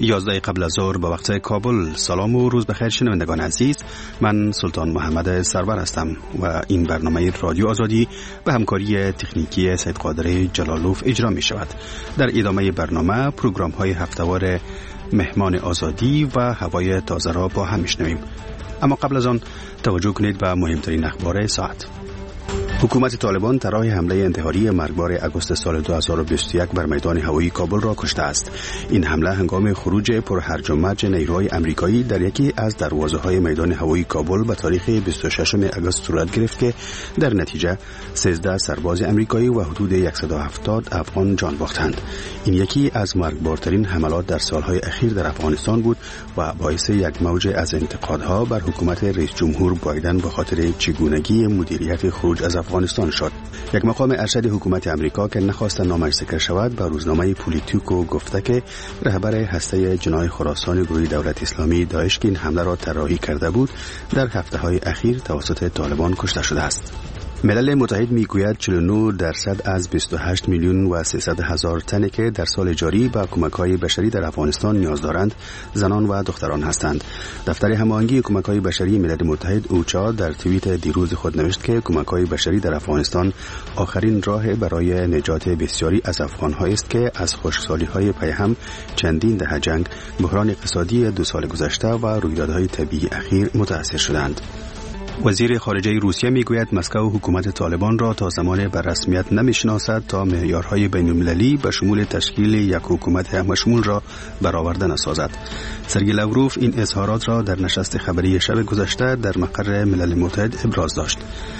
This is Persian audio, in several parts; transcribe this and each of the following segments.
11 قبل از ظهر به وقت کابل. سلام و روز بخیر شنوندگان عزیز، من سلطان محمد سرور هستم و این برنامه رادیو آزادی به همکاری تکنیکی سید قادر جلالوف اجرا می شود. در ادامه برنامه پروگرام های هفته‌وار مهمان آزادی و هوای تازه را با هم میشنویم. اما قبل از آن توجه کنید به مهمترین اخبار ساعت. حکومت طالبان طرح حمله انتحاری مرگبار اگوست سال 2021 بر میدان هوایی کابل را کشته است. این حمله هنگام خروج پرهرج و مرج نیروهای آمریکایی در یکی از دروازه‌های میدان هوایی کابل به تاریخ 26 اگوست صورت گرفت که در نتیجه 13 سرباز آمریکایی و حدود 170 افغان جان باختند. این یکی از مرگبارترین حملات در سالهای اخیر در افغانستان بود و باعث یک موج از انتقادها بر حکومت رئیس جمهور بایدن به خاطر چگونگی مدیریت خروج از افغانستان شد. یک مقام ارشد حکومت امریکا که نخواست نامش ذکر شود به روزنامه پولیتیکو گفته که رهبر هسته جناح خراسان گروه دولت اسلامی داعش که این حمله را طراحی کرده بود در هفته‌های اخیر توسط طالبان کشته شده است. ملل متحد میگوید 49% از 28 میلیون و 300 هزار تنی که در سال جاری به کمک‌های بشری در افغانستان نیاز دارند زنان و دختران هستند. دفتر هماهنگی کمک‌های بشری ملل متحد اوچا در توییت دیروز خود نوشت که کمک‌های بشری در افغانستان آخرین راه برای نجات بسیاری از افغان‌ها است که از خشکسالی‌های پیهم، چندین دهه جنگ، بحران اقتصادی 2 سال گذشته و رویدادهای طبیعی اخیر متأثر شدند. وزیر خارجه روسیه میگوید مسکو حکومت طالبان را تا زمان به رسمیت نمیشناسد تا معیارهای بین‌المللی به شمول تشکیل یک حکومت همشمول را برآورده نسازد. سرگئی لاوروف این اظهارات را در نشست خبری شب گذشته در مقر ملل متحد ابراز داشت.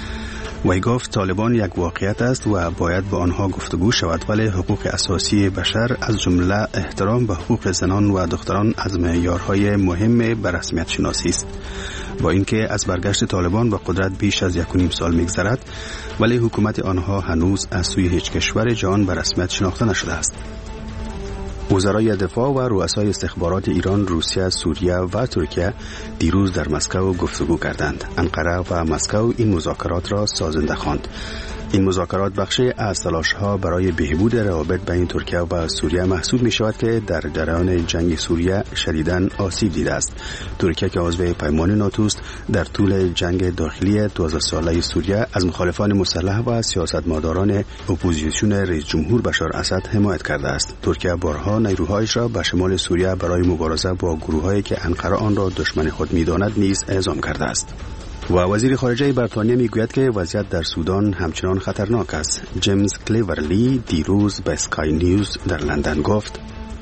وی گفت طالبان یک واقعیت است و باید با آنها گفتگو شود، ولی حقوق اساسی بشر از جمله احترام به حقوق زنان و دختران از معیارهای مهم به رسمیت شناسی است. با اینکه از برگشت طالبان به قدرت بیش از 1.5 سال می‌گذرد، ولی حکومت آنها هنوز از سوی هیچ کشور جهان به رسمیت شناخته نشده است. وزرای دفاع و رؤسای استخبارات ایران، روسیه، سوریه و ترکیه دیروز در مسکو گفتگو کردند. انقره و مسکو این مذاکرات را سازنده خواند. این مذاکرات بخشی از تلاش‌ها برای بهبود روابط بین ترکیه و سوریه محسوب می‌شود که در جریان جنگ سوریه شدیداً آسیب دیده است. ترکیه که عضو پیمان ناتو است در طول جنگ داخلی 12 ساله سوریه از مخالفان مسلح و سیاستمداران اپوزیسیون رئیس جمهور بشار اسد حمایت کرده است. ترکیه بارها نیروهایش را به شمال سوریه برای مبارزه با گروه‌هایی که انقره آن را دشمن خود می‌داند نیز اعزام کرده است. و وزیر خارجه بریتانیا میگوید که وضعیت در سودان همچنان خطرناک است. جیمز کلیورلی دیروز به اسکای نیوز در لندن گفت: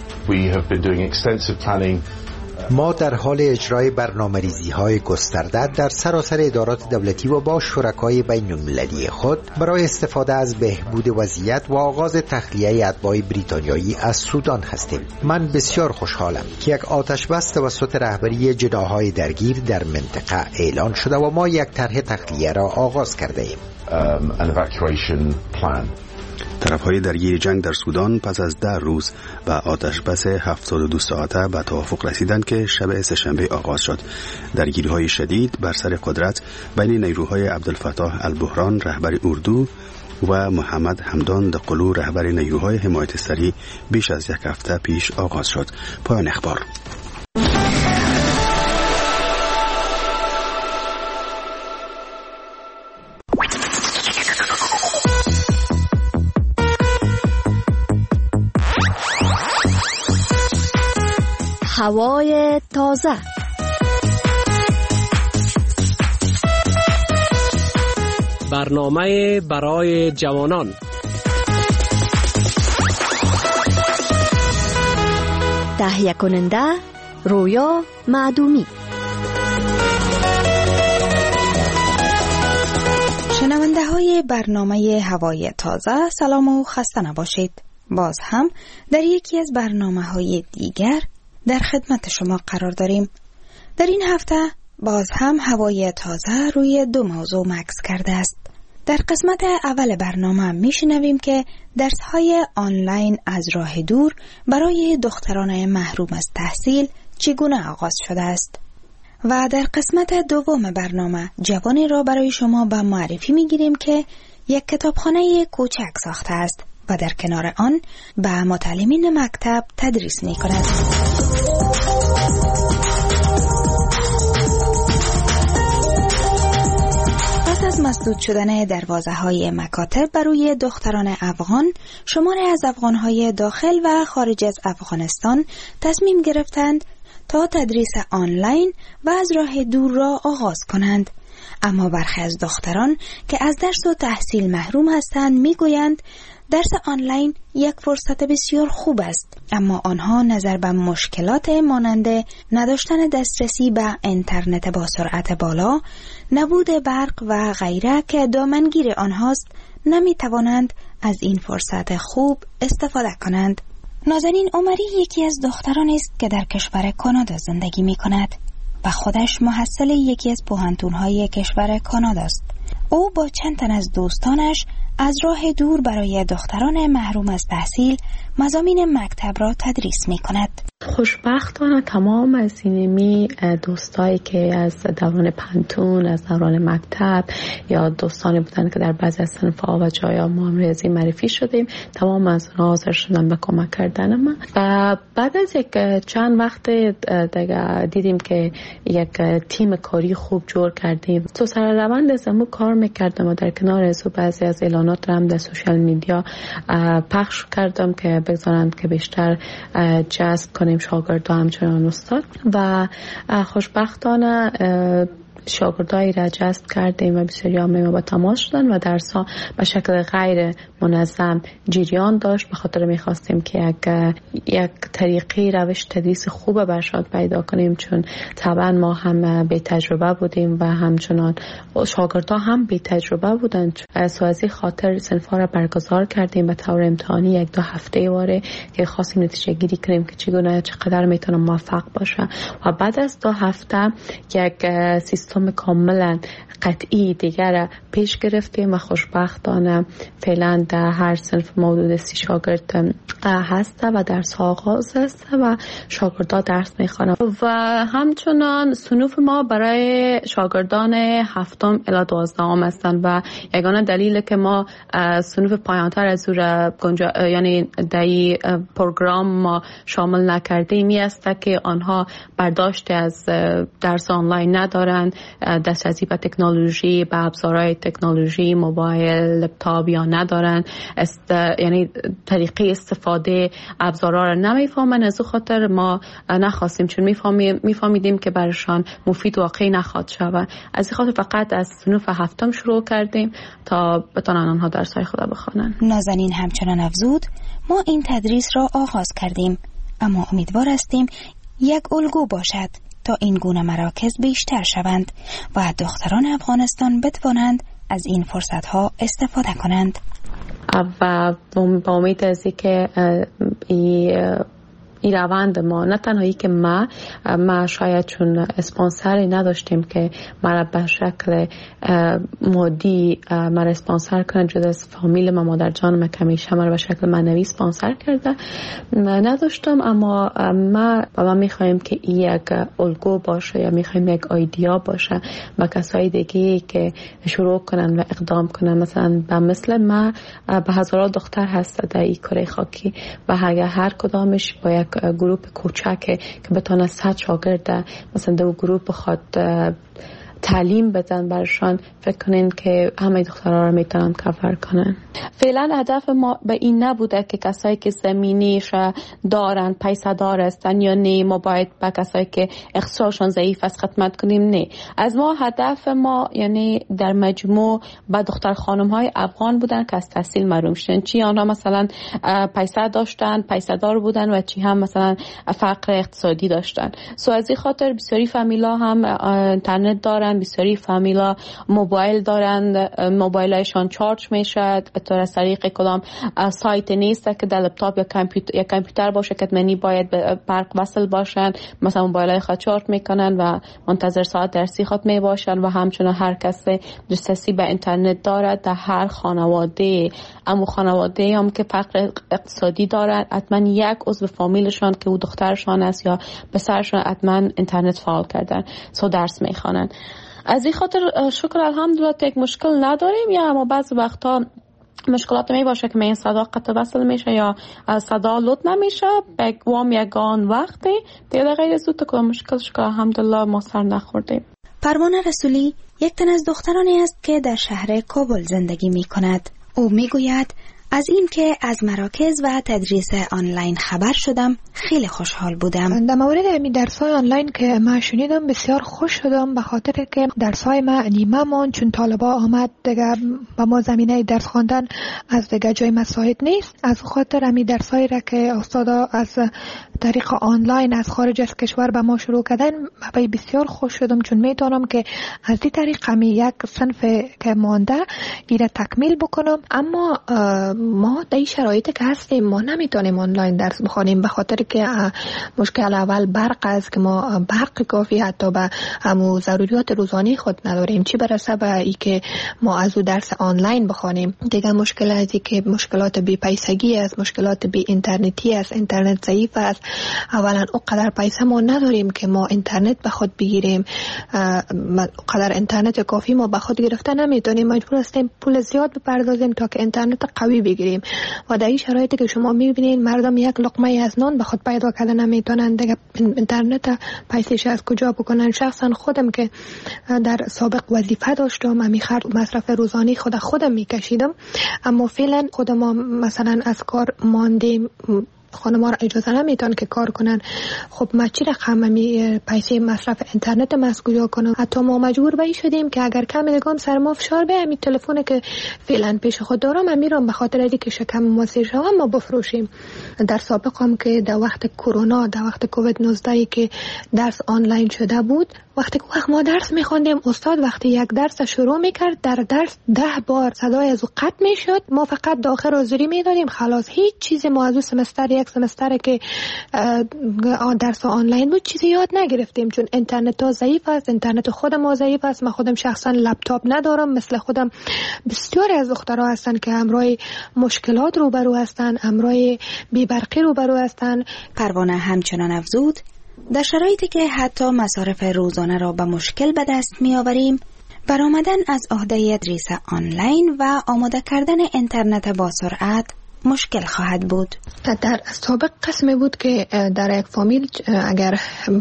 ما در حال اجرای برنامه‌ریزی‌های گسترده در سراسر ادارات دولتی و با شرکای بین‌المللی خود برای استفاده از بهبود وضعیت و آغاز تخلیه اتباع بریتانیایی از سودان هستیم. من بسیار خوشحالم که یک آتش‌بس توسط رهبری جناح‌های درگیر در منطقه اعلان شده و ما یک طرح تخلیه را آغاز کرده ایم. طرف‌های درگیر جنگ در سودان پس از 10 روز و آتش‌بس 72 ساعته به توافق رسیدند که شب سه‌شنبه آغاز شد. درگیری‌های شدید بر سر قدرت بین نیروهای عبدالفتاح البرهان رهبر اردو و محمد حمدان دقلو رهبر نیروهای حمایت سریع بیش از 1 هفته پیش آغاز شد. پایان اخبار. هوای تازه. برنامه برای جوانان. تهیه کننده رویا معدومی. شنونده های برنامه هوای تازه، سلام و خسته نباشید. باز هم در یکی از برنامه های دیگر در خدمت شما قرار داریم. در این هفته باز هم هوای تازه روی 2 موضوع مکث کرده است. در قسمت اول برنامه میشنویم که درس‌های آنلاین از راه دور برای دختران محروم از تحصیل چگونه آغاز شده است. و در قسمت دوم برنامه جوانی را برای شما به معرفی میگیریم که یک کتابخانه کوچک ساخته است و در کنار آن به متعلمین مکتب تدریس می‌کند. از مسدود شدن دروازه‌های مکاتب بر روی دختران افغان، شماری از افغان‌های داخل و خارج از افغانستان تصمیم گرفتند تا تدریس آنلاین و از راه دور را آغاز کنند. اما برخی از دختران که از درس و تحصیل محروم هستند میگویند درس آنلاین یک فرصت بسیار خوب است، اما آنها نظر به مشکلات مانند نداشتن دسترسی به اینترنت با سرعت بالا، نبود برق و غیره که دامنگیر آنهاست نمی توانند از این فرصت خوب استفاده کنند. نازنین عمری یکی از دخترانی است که در کشور کانادا زندگی می کند و خودش محصل یکی از پوهنتون‌های کشور کانادا است. او با چند تن از دوستانش از راه دور برای دختران محروم از تحصیل مضامین مکتب را تدریس می کند. خوشبختانه تمام از اینمی دوستایی که از دوران پنتون، از دوران مکتب یا دوستانی بودن که در بعضی از صنف‌ها و جایا ما ریاضی معرفی شدیم، تمام از اونها حاضر شدن به کمک کردن من. و بعد از یک چند وقت دیگه دیدیم که یک تیم کاری خوب جور کردیم. تو سر روند از امو کار میکردم و در کنار از بعضی از اعلانات را هم در سوشال میدیا پخش کردم که بگذارند که بیشتر جذب کنیم شاگردان همچنان استاد. و خوشبختانه شاگردایی را جذب کردیم و بسیاری هم با تماس شدن و درس‌ها به شکل غیر منظم جریان داشت. به خاطر می‌خواستیم که یک طریقی روش تدریس خوب برشاد پیدا کنیم، چون طبعا ما هم بی تجربه بودیم و همچنان شاگردها هم بی تجربه بودند. سو از این خاطر صنف‌ها را برگزار کردیم به طور امتحانی 1-2 هفته واره که خواستیم نتیجه گیری کنیم که چقدر میتونه موفق باشه. و بعد از 2 هفته یک سیستم کاملا قطعی دیگر پیش گرفتیم و خوشبختانه فعلا در هر صنف موجود 30 شاگرد هست و درس آغاز است و شاگردان درس میخوانند. و همچنان صنوف ما برای شاگردان 7 الی 12 هستند و یگانه دلیل که ما صنوف پایانتر از یعنی در پروگرام ما شامل نکردیم این است که آنها برداشت از درس آنلاین ندارند، دسترسی به تکنولوژی، به ابزارهای تکنولوژی، موبایل، لپتاپ یا ندارن، یعنی طریقه استفاده ابزارها را نمیفهمن. از خاطر ما نخواستیم، چون میفهمیدیم که برشان مفید واقعی نخواهد شود. از این خاطر فقط از صنف 7 شروع کردیم تا بتونن آنها درس‌های خود بخوانند. نازنین همچنان افزود ما این تدریس را آغاز کردیم، اما امیدوار هستیم یک الگو باشد تا این گونه مراکز بیشتر شوند و دختران افغانستان بتوانند از این فرصت‌ها استفاده کنند. و با امید از اینکه این روند ما نه تنهایی که ما شاید چون اسپانسری نداشتیم که مرا به شکل مادی مرا اسپانسر کنه، جدا از فامیل ما، مادر جانم که همیشه مرا به شکل معنوی اسپانسر کرده نداشتم، اما ما میخوایم که این یک الگو باشه یا میخوایم یک ایده باشه و کسای دیگه که شروع کنن و اقدام کنن. مثلا مثل ما به هزاران دختر هست در این کره خاکی و اگر هر کدامش با یک گروپ کوچک که بتونه 100 شاگرد مثلا دو گروپ بخواد تعلیم بدن برشان، فکر کنین که همه دخترها رو میتونن کاور کنن. فعلا هدف ما به این نبوده که کسایی که زمینیش دارن پیسه دار هستن یا نه ما باید به کسایی که اقتصادشون ضعیف است خدمت کنیم. نه، از ما هدف ما یعنی در مجموع به دختر خانم های افغان بودن که از تحصیل محروم شدن، چی آنها مثلا پیسه داشتن، پیسه دار بودن و چی هم مثلا فقر اقتصادی داشتن. سو از این خاطر بسیاری فامیلا هم اینترنت دارن، بسیاری فامیلا موبایل دارند، موبایلشان چارج میشه به از طریق کدام سایت نیست که در لپتاپ یا کامپیوتر باشه که منی باید به برق وصل باشن، مثلا موبایلای خود چارج میکنن و منتظر ساعت درسی خود می باشن. و همچنین هر کس دسترسی به اینترنت دارد در هر خانواده، اما خانواده هم که فقر اقتصادی دارد حتما یک عضو فامیلشان که او دخترشان است یا پسرشان حتما اینترنت فعال کردن، سو درس میخوانن. از این خاطر شکر الحمدلله یک مشکل نداریم، یا اما بعض وقتا مشکلات می باشه که این صدا قطع وصل میشه یا صدا لود نمیشه به وام یگان وقتی دیگه غیر از اون تو مشکل شکر الحمدلله ما سر نخوردیم. پروانه رسولی یک تن از دخترانی است که در شهر کابل زندگی می کند. او می گوید از این که از مراکز و تدریس آنلاین خبر شدم خیلی خوشحال بودم. در مورد همین درس‌های آنلاین که من شنیدم بسیار خوش شدم، به خاطر که درس‌های ما نیمه مان چون طالبا آمد دیگه با ما زمینه درس خواندن از دیگه جای مساعد نیست. از خاطر همین درس‌هایی را که استادا از طریق آنلاین از خارج از کشور به ما شروع کردن بسیار خوش شدم، چون میتونم که از این طریق همی یک صنف که مانده ایره تکمیل بکنم. اما ما در این شرایطی که هستیم ما نمیتونیم آنلاین درس بخونیم، به خاطر که مشکل اول برق است که ما برق کافی حتی به همو ضروریات روزانه خود نداریم، چی برسه به ای که ما از او درس آنلاین بخونیم. دیگه مشکل ازی که مشکلات بی پیسگی است، مشکلات بی اینترنتی است، اینترنت ضعیف است. اولا اونقدر پیسه ما نداریم که ما اینترنت به خود بگیریم، قدر اینترنت کافی ما به خود گرفته نمیتونیم، مجبور هستیم پول زیاد بپردازیم تا که اینترنت قوی بگیریم. و در این شرایطی که شما میبینید مردم یک لقمه از نان به خود پیدا کردن نمیتونن، دیگه اینترنت پیسش از کجا بکنن؟ شخصا خودم که در سابق وظیفه داشتم امی خرج مصرف روزانه خودم میکشیدم، اما فعلا خود ما مثلا از کار ماندیم، خانم‌ها را اجازه نمیتون که کار کنن. خب ما چی رقم پیسه مصرف اینترنت ما از کجا کنم؟ حتی ما مجبور به این شدیم که اگر کم دیگم سر ما فشار به همین تلفن که فعلا پیش خود دارم من میرم به خاطر اینکه شکم موثر شوم ما بفروشیم. در سابق هم که در وقت کرونا، در وقت کووید 19 که درس آنلاین شده بود، وقتی ما درس میخوندیم استاد وقتی یک درس شروع میکرد در درس 10 بار صدای از او قطع میشد، ما فقط داخل حاضری میدادیم خلاص، هیچ چیزی ما از سمستر یک سمستر که درس آنلاین بود چیزی یاد نگرفتیم، چون اینترنت ها ضعیف است، اینترنت خود ما ضعیف است. من خودم شخصا لپتاپ ندارم، مثل خودم بسیاری از دخترها هستن که همراه مشکلات روبرو هستن، همراه بی‌برقی روبرو هستن. پروانه همچنان افزود در شرایطی که حتی مصارف روزانه را به مشکل به دست می آوریم، برآمدن از عهده تدریس آنلاین و آماده کردن اینترنت با سرعت مشکل خواهد بود. در سابق قسمی بود که در یک فامیل اگر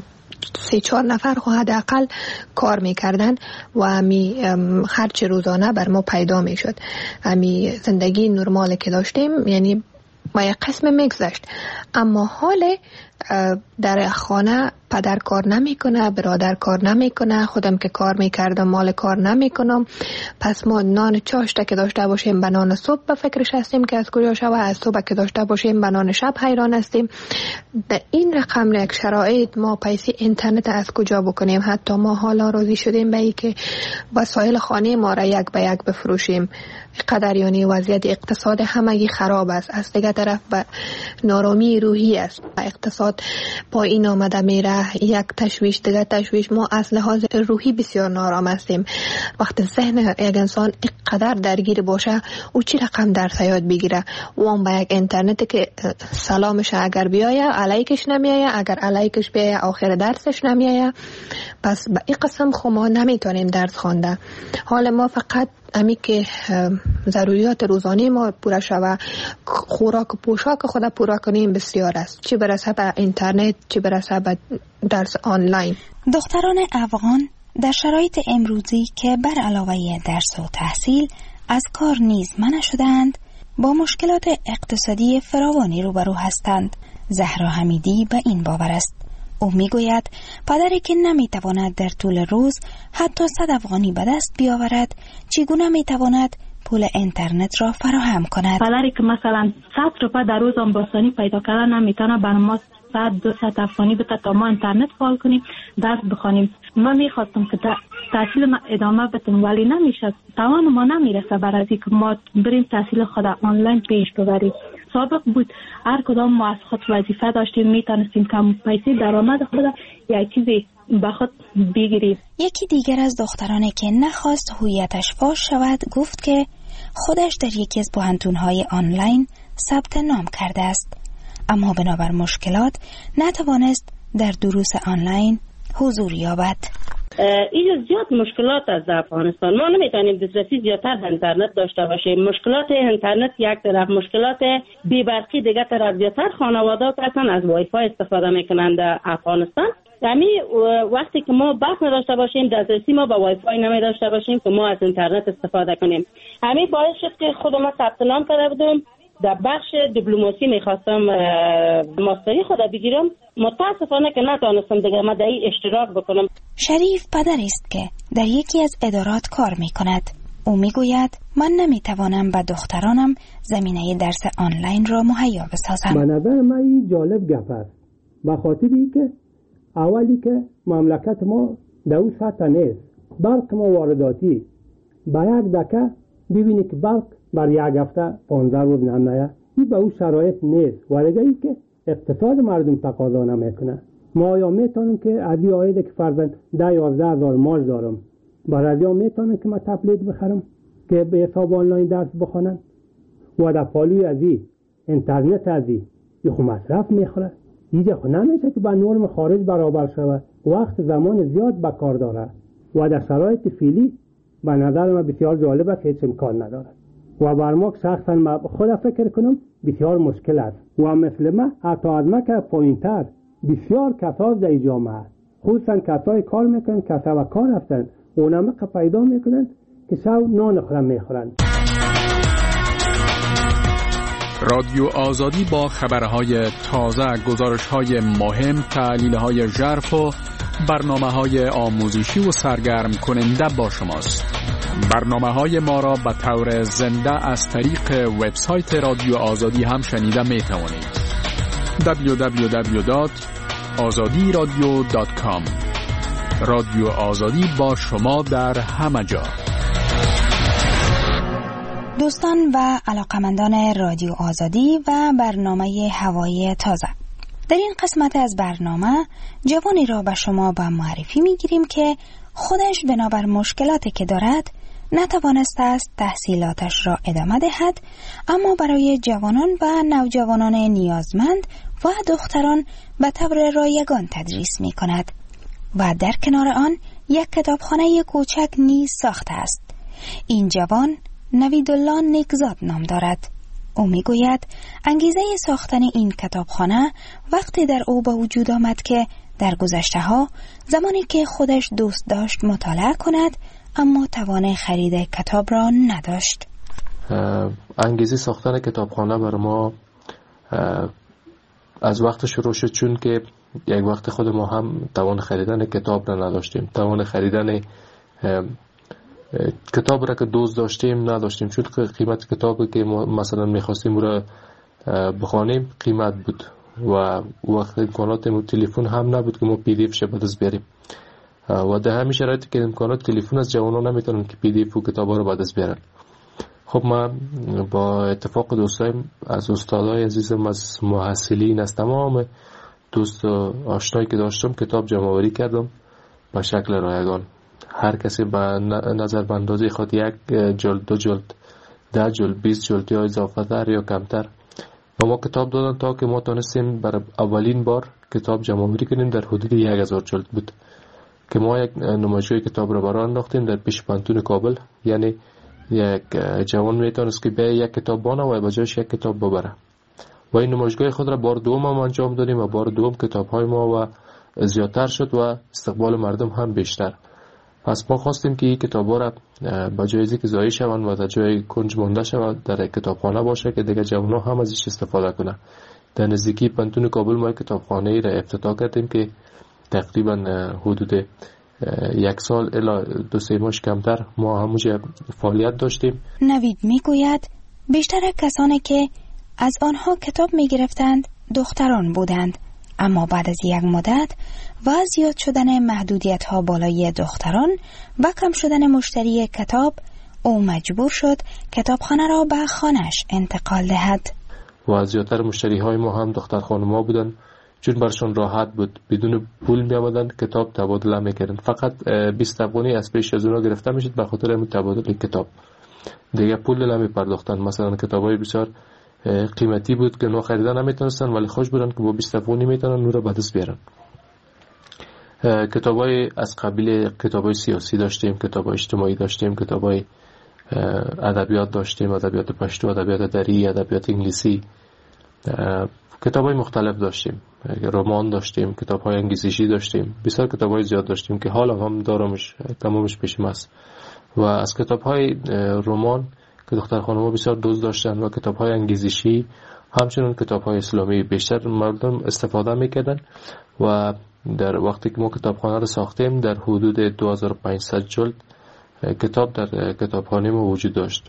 3-4 نفر حداقل کار میکردن و همی خرج روزانه بر ما پیدا میشد، همی زندگی نرمال که داشتیم یعنی با یک قسم میگذشت. اما حال در خانه پدر کار نمیکنه، برادر کار نمیکنه، خودم که کار میکردم مال کار نمیکنم، پس ما نان چاشته که داشته باشیم به نان صبح به فکرش هستیم که از کجا شوه، از صبح که داشته باشیم به نان شب حیران هستیم. در این رقم یک شرایط ما پیسه اینترنت از کجا بکنیم؟ حتی ما حالا راضی شدیم به این که وسایل خانه ما را یک به یک بفروشیم. قدر یعنی وضعیت اقتصاد همگی خراب است، از دیگه طرف به نارامی روحی است، اقتصاد پایین آمده میره، یک تشویش دیگه تشویش. ما از لحاظ روحی بسیار نارام هستیم. وقتی ذهن یک انسان اینقدر درگیر باشه او چی رقم درس یاد بگیره؟ و اون با یک اینترنت که سلامش اگر بیایه علیکش نمیایه، اگر علیکش بیایه آخر درسش نمیایه، پس به این قسم خو ما نمیتونیم درس خوانده. حال ما فقط امی که ضروریات روزانه ما پورا شوه، خوراک و پوشاک خود پورا کنیم بسیار است، چی برسه به اینترنت، چی برسه به درس آنلاین. دختران افغان در شرایط امروزی که بر علاوه درس و تحصیل از کار نیز منع شدند با مشکلات اقتصادی فراوانی روبرو هستند. زهرا حمیدی به این باور است. او میگوید پدری که نمیتواند در طول روز حتی 100 افغانی به دست بیاورد چگونه میتواند پول اینترنت را فراهم کند؟ پدری که مثلا 100 روپیه در روز آسانی پیدا کردن نمیتونه بر ما 100-200 افغانی بده تا ما اینترنت فعال کنیم درس بخونیم. ما میخواستم که تحصیل ما ادامه بدم ولی نمیشه، توان ما نمیرسه برای اینکه ما بریم تحصیل خود آنلاین پیش ببریم. سابق بود هر کدام ما از خود وظیفه داشتیم، میتونستیم کم پیسه درآمد خود یک چیزی به خود بگیریم. یکی دیگر از دخترانی که نخواست هویتش فاش شود گفت که خودش در یکی از پوهنتون‌های آنلاین ثبت نام کرده است، اما بنابر مشکلات نتوانست در دروس آنلاین حضور یابد. اینجا زیاد مشکلات از افغانستان، ما نمیتونیم دسترسی زیادتر به اینترنت داشته باشیم. مشکلات اینترنت یک طرف، مشکلات بی‌برقی دیگه طرف. زیادتر خانواده‌ها اصلا از وای فای استفاده میکنند در افغانستان. وقتی که ما بحث نداشته باشیم، دسترسی ما به وای فای نمی داشته باشیم که ما از اینترنت استفاده کنیم. همین باعث شد که خود ما ثبت نام کرده بودم در بخش دیپلماسی میخواستم ماستری خود بگیرم، متاسفانه که نتونستم دیگه ما در این اشتراک بکنم. شریف پدری است که در یکی از ادارات کار میکند. او میگوید من نمیتوانم به دخترانم زمینه درس آنلاین را مهیا بسازم. به نظر من این جالب گپ است، به خاطری که اولی که مملکت ما در اون سطح نیست، برق ما وارداتی، با یک دکه ببینی که برق بر یک هفته 15 روز نمیاد، این به اون شرایط نیست. وارگاهی که اقتصاد مردم تقاضا نمیکنه. ما یا میتونم که ادی آیده که فرضاً 10-11 هزار مارج دارم، برای یا میتونم که من تبلیغ بخرم که به حساب آنلاین درس بخونم و در پالوی ازی اینترنت ازی یه خو مصرف میخوره. اینجا خو نمیشه که با نرم خارج برابر شود، وقت زمان زیاد به کار داره و در شرایط فعلی به نظر من بسیار جالب است، هیچ امکان نداره و بر ما شخصا من خود فکر کنم بسیار مشکل است و مثل من حتی از من که پایین‌تر بسیار کسان در جامعه خصوصا کسای کار میکنن، کسا و کار هستن، اونم که پیدا میکنن که شب نان خورم میخورن. رادیو آزادی با خبرهای تازه، گزارش‌های مهم، تحلیل‌های ژرف و برنامه‌های آموزشی و سرگرم کننده با شماست. برنامه‌های ما را به طور زنده از طریق وبسایت رادیو آزادی هم شنیده می‌توانید. www.azadiradio.com. رادیو آزادی با شما در همه جا. دوستان و علاقمندان رادیو آزادی و برنامه هوای تازه، در این قسمت از برنامه جوانی را به شما به معرفی میگیریم که خودش بنابر مشکلاتی که دارد نتوانسته است تحصیلاتش را ادامه دهد، اما برای جوانان و نوجوانان نیازمند و دختران به طور رایگان تدریس می کند و در کنار آن یک کتابخانه کوچک نیز ساخته است. این جوان نویدالله نیکزاد نام دارد. او می گوید انگیزه ساختن این کتابخانه وقتی در او به وجود آمد که در گذشته ها زمانی که خودش دوست داشت مطالعه کند اما توان خرید کتاب را نداشت. انگیزه ساختن کتابخانه بر ما از وقت شروع شد، چون که یک وقت خود ما هم توان خریدن کتاب را نداشتیم، توان خریدن کتاب را که دوست داشتیم نداشتیم، چون قیمت کتابی که ما مثلا میخواستیم را بخوانیم قیمت بود و وقت امکانات تلفن هم نبود که ما پی دی اف ش بعد از بیاریم و در همین شرایطی که امکانات تلفن از جوانان نمیتونن که پی دی اف و کتابا رو بعد از بیارن. خب من با اتفاق دوستایم از استادای عزیزم، از محصلین، از تمام دوست و آشنایی که داشتم کتاب جمع آوری کردم به شکل رایگان. هر کسی به نظر بندازی خود یک جلد، 2 جلد، 10 جلد، 20 جلد یا اضافه تر یا کمتر و ما کتاب دادن تا که ما تونستیم برای اولین بار کتاب جمع آوری کنیم. در حدود 1000 جلد بود که ما یک نمایشگاه کتاب را برای انداختیم در پیش پانتون کابل. یعنی یک جوان میتونست که به یک کتاب بانه و بجایش یک کتاب ببره و این نمایشگاه خود را بار دوم هم انجام دادیم و بار دوم کتاب های ما و زیادتر شد و استقبال مردم هم بیشتر. پس ما خواستیم که این کتاب ها را بجای که ضایع شوند و در جای کنج مانده شود در کتابخانه باشه که دیگه جوان ها هم ازش استفاده کنه. در نزدیکی پانتون کابل ما کتابخانه ای را افتتاح کردیم که تقریبا حدود 1 سال الی 2-3 ماه کمتر ما همونجا فعالیت داشتیم. نوید میگوید بیشتر کسانی که از آنها کتاب میگرفتند دختران بودند، اما بعد از یک مدت و زیاد شدن محدودیت ها بالای دختران و کم شدن مشتری کتاب، او مجبور شد کتابخانه را به خانه‌اش انتقال دهد. و زیادتر مشتری های ما هم دختر خانم‌ها بودند، چون برشون راحت بود، بدون پول می آمدن کتاب تبادله میکردن. فقط 20 افغانی از پیش از اونا گرفته میشد به خاطر همین تبادل کتاب، دیگه پول نمی پرداختن. مثلا کتابای بسیار قیمتی بود که اونا خریدن نمیتونستن ولی خوش بودن که با 20 افغانی میتونن اون رو بعد از بیارن. کتابای از قبیل کتابای سیاسی داشتیم، کتابای اجتماعی داشتیم، کتابای ادبیات داشتیم، ادبیات پشتو، ادبیات دری، ادبیات انگلیسی، کتاب‌های مختلف داشتیم، رمان داشتیم، کتاب‌های انگیزشی داشتیم، بسیار کتاب‌های زیاد داشتیم که حالا هم دارمش، تمامش پیشم است. و از کتاب‌های رمان که دختر خانم‌ها بسیار دوست داشتن و کتاب‌های انگیزشی، همچنین کتاب‌های اسلامی بیشتر مردم استفاده می‌کردن. و در وقتی که ما کتابخانه رو ساختیم در حدود 2500 جلد کتاب در کتابخانه ما وجود داشت.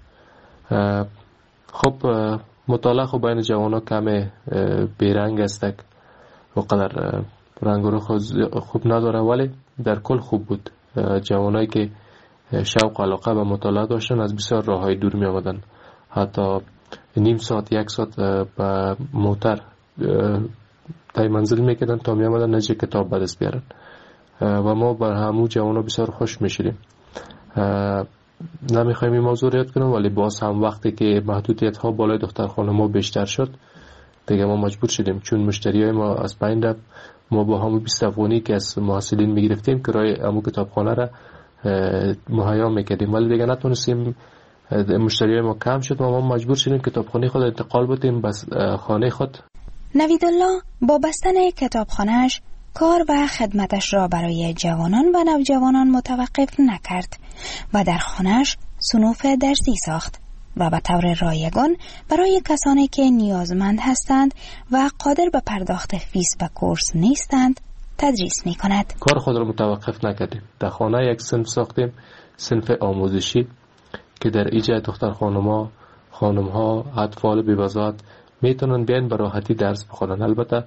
خب مطالعه خب بین جوان‌ها کم بیرنگ است و قدر رنگ رو خوب نداره، ولی در کل خوب بود. جوانایی که شوق و علاقه به مطالعه داشتن از بسیار راههای دور می آمدن، حتی نیم ساعت یک ساعت به موتر تای منزل میکردن تا می آمدن نزدیک کتاب به دست بیارن و ما بر همو جوانا بسیار خوش میشدیم. نمیخوایم این موضوع رو یاد کنم، ولی باز هم وقتی که محدودیت ها بالای دخترخانه ما بیشتر شد دیگه ما مجبور شدیم، چون مشتری های ما از پایین رفت، ما با همون 20 افغانی که از محصلین میگرفتیم کرایه همون کتابخانه را مهیا میکردیم، ولی دیگه نتونستیم، مشتری های ما کم شد و ما مجبور شدیم کتابخانه خود انتقال بدیم بس خانه خود. نویدالله با بستن کتابخانه‌اش کار و خدمتش را برای جوانان و نوجوانان متوقف نکرد و در خانه‌اش صنوف درسی ساخت و به طور رایگان برای کسانی که نیازمند هستند و قادر به پرداخت فیس و کورس نیستند تدریس می کند. کار خود را متوقف نکردیم. در خانه یک صنف ساختیم، صنف آموزشی که در ایجا دختر خانم‌ها اطفال بی‌وزات میتونن بیان به راحتی درس بخونن. البته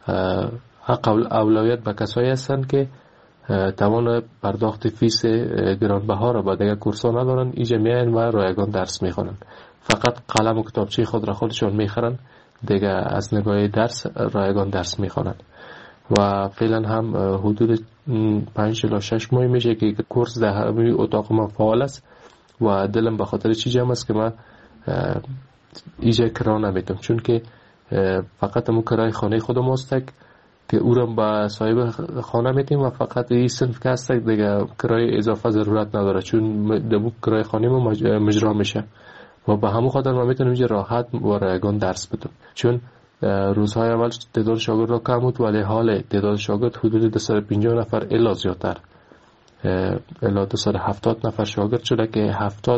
اولویت به کسایی هستند که توان پرداخت فیس گرانبها را با دیگر کورس‌ها ندارن، ایجا میان و رایگان درس میخونن. فقط قلم و کتابچه خود را خودشون میخرن، دیگه از نگاه درس رایگان درس میخونن. و فعلا هم حدود 5 تا 6 ماه میشه که کورس در همین اتاق ما فعال است و دلم به خاطر چی جمع است که من ایجا کرا نمیتونم، چون که فقط همون کرای خانه خودم است که او را با صاحب خانه میتیم و فقط این صنف که هست دیگه کرای اضافه ضرورت نداره، چون دمو کرای خانه ما مجرا میشه و به همون خاطر ما میتونم اینجا راحت و رایگان درس بدم. چون روزهای اول تعداد شاگرد را کم بود، ولی حال تعداد شاگرد حدود 250 نفر الا زیادتر، الا 270 نفر شاگرد شده که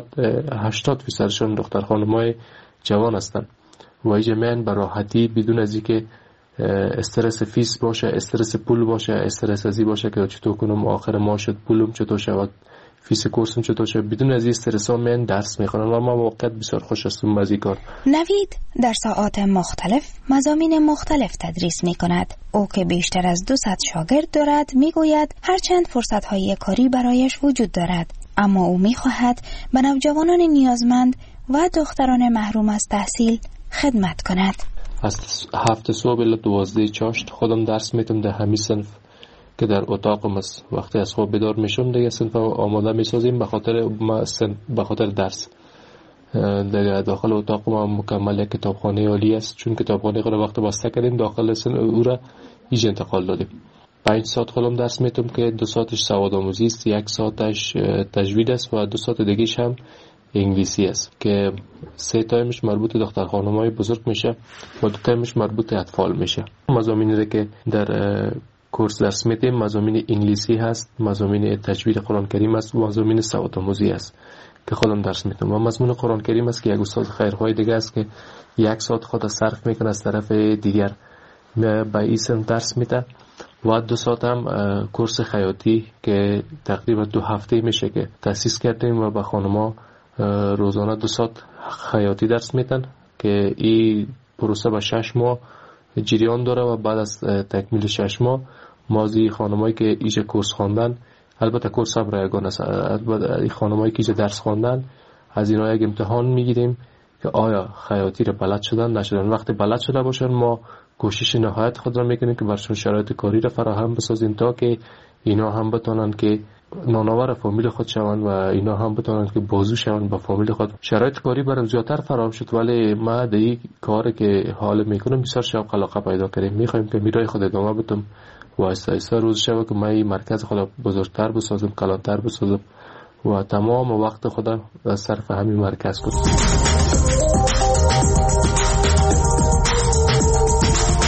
80% دختر خانم‌های جوان هستند و اینجا میان به راحتی بدون از اینکه استرس فیس باشه، استرس پول باشه، استرس ازی باشه که چطور کنم آخر ماه شد پولم چطور شود، فیس کورسم چطور شد، بدون از این استرس ها من درس میخونم و ما واقعا بسیار خوش هستم از این کار. نوید در ساعات مختلف مضامین مختلف تدریس میکند. او که بیشتر از 200 شاگرد دارد میگوید هرچند فرصت های کاری برایش وجود دارد، اما او میخواهد به نوجوانان نیازمند و دختران محروم از تحصیل خدمت کند. از 7 صبح الی 12 چاشت خودم درس میتم در همین صنف که در اتاقم است. وقتی از خواب بیدار میشم دیگه صنف آماده میسازیم به خاطر درس. در داخل اتاق ما مکمل یک کتابخانه عالی است، چون کتابخانه خود وقت بسته کردیم داخل صنف او را ایج انتقال دادیم. 5 ساعت خودم درس میتم که 2 ساعتش سواد آموزی است، 1 ساعتش تجوید است و 2 ساعت دیگه‌اش هم انگلیسی است که 3 تایمش مربوط دختر خانم‌های بزرگ میشه و 2 تایمش مربوط اطفال میشه. مضامینی که در کورس درس میدیم مضامین انگلیسی هست، مضامین تجوید قرآن کریم است و مضامین سواد آموزی است که خودم درس میدم. و مضمون قرآن کریم است که یک استاد خیرخواه دیگه است که 1 ساعت خود صرف میکنه از طرف دیگر به این درس میده و 2 ساعت هم کورس خیاطی که تقریبا 2 هفته میشه که تأسیس کردیم و به خانم‌ها روزانه 2 ساعت خیاطی درس میدن که این پروسه به 6 ماه جریان داره و بعد از تکمیل 6 ماه مازی خانمایی که ایجا کورس خواندن، البته کورس هم رایگان است، البته این خانمایی که ایجا درس خواندن از اینا یک امتحان میگیریم که آیا خیاطی رو بلد شدن نشدن. وقتی بلد شده باشن ما کوشش نهایت خود را میکنیم که برشون شرایط کاری را فراهم بسازیم تا که اینا هم بتونن که نانآور فامیل خود شوند و اینا هم بتونن که بازو شوند با فامیل خود. شرایط کاری برام زیادتر فراهم شد، ولی ما در این کاری که حال میکنم بسیار شوق علاقه پیدا کردیم. میخوایم که میرای خود ادامه بدم و آهسته روز شب که من مرکز خود بزرگتر بسازم، کلانتر بسازم و تمام وقت خود صرف همین مرکز کنم.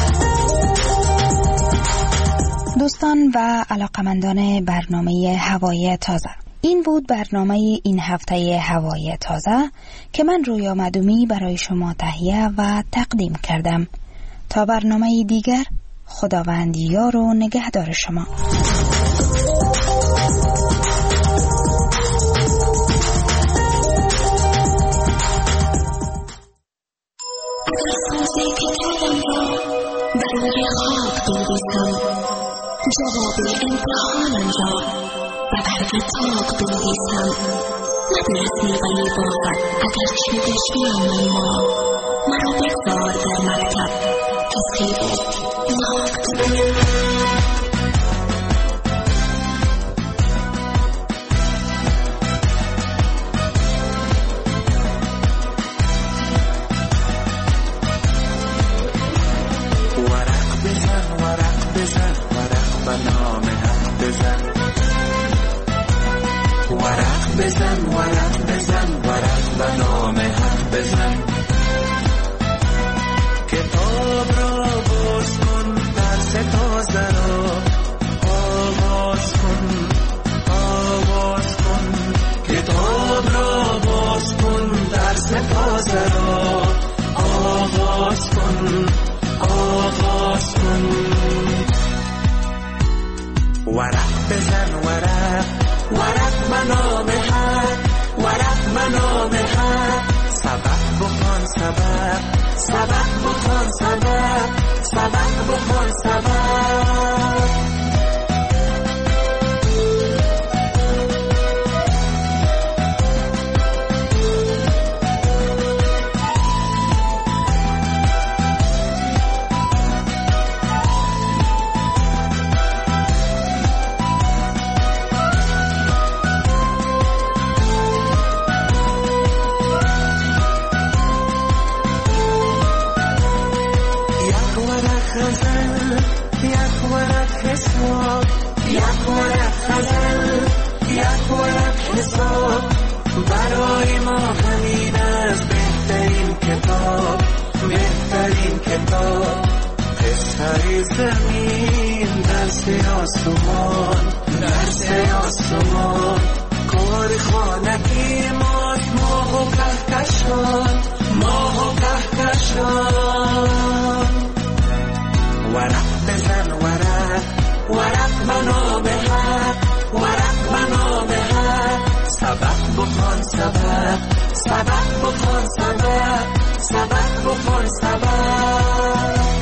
دوستان و علاقمندان برنامه هوای تازه، این بود برنامه این هفته هوای تازه که من رویا معدومی برای شما تهیه و تقدیم کردم. تا برنامه دیگر، خداوند یار و نگهدار شما. جواب امتحانم را و بر کتاب بنویسم، ندرسی ولی باور اگر چه دشمنم مرا بگذار در مکتب تصویر برای ما همین از بهترین کتاب قصه زمین درس آسمان کار خانگی ماه و کهکشان ورق بزن ورق بنام حق سبق بخوان سبق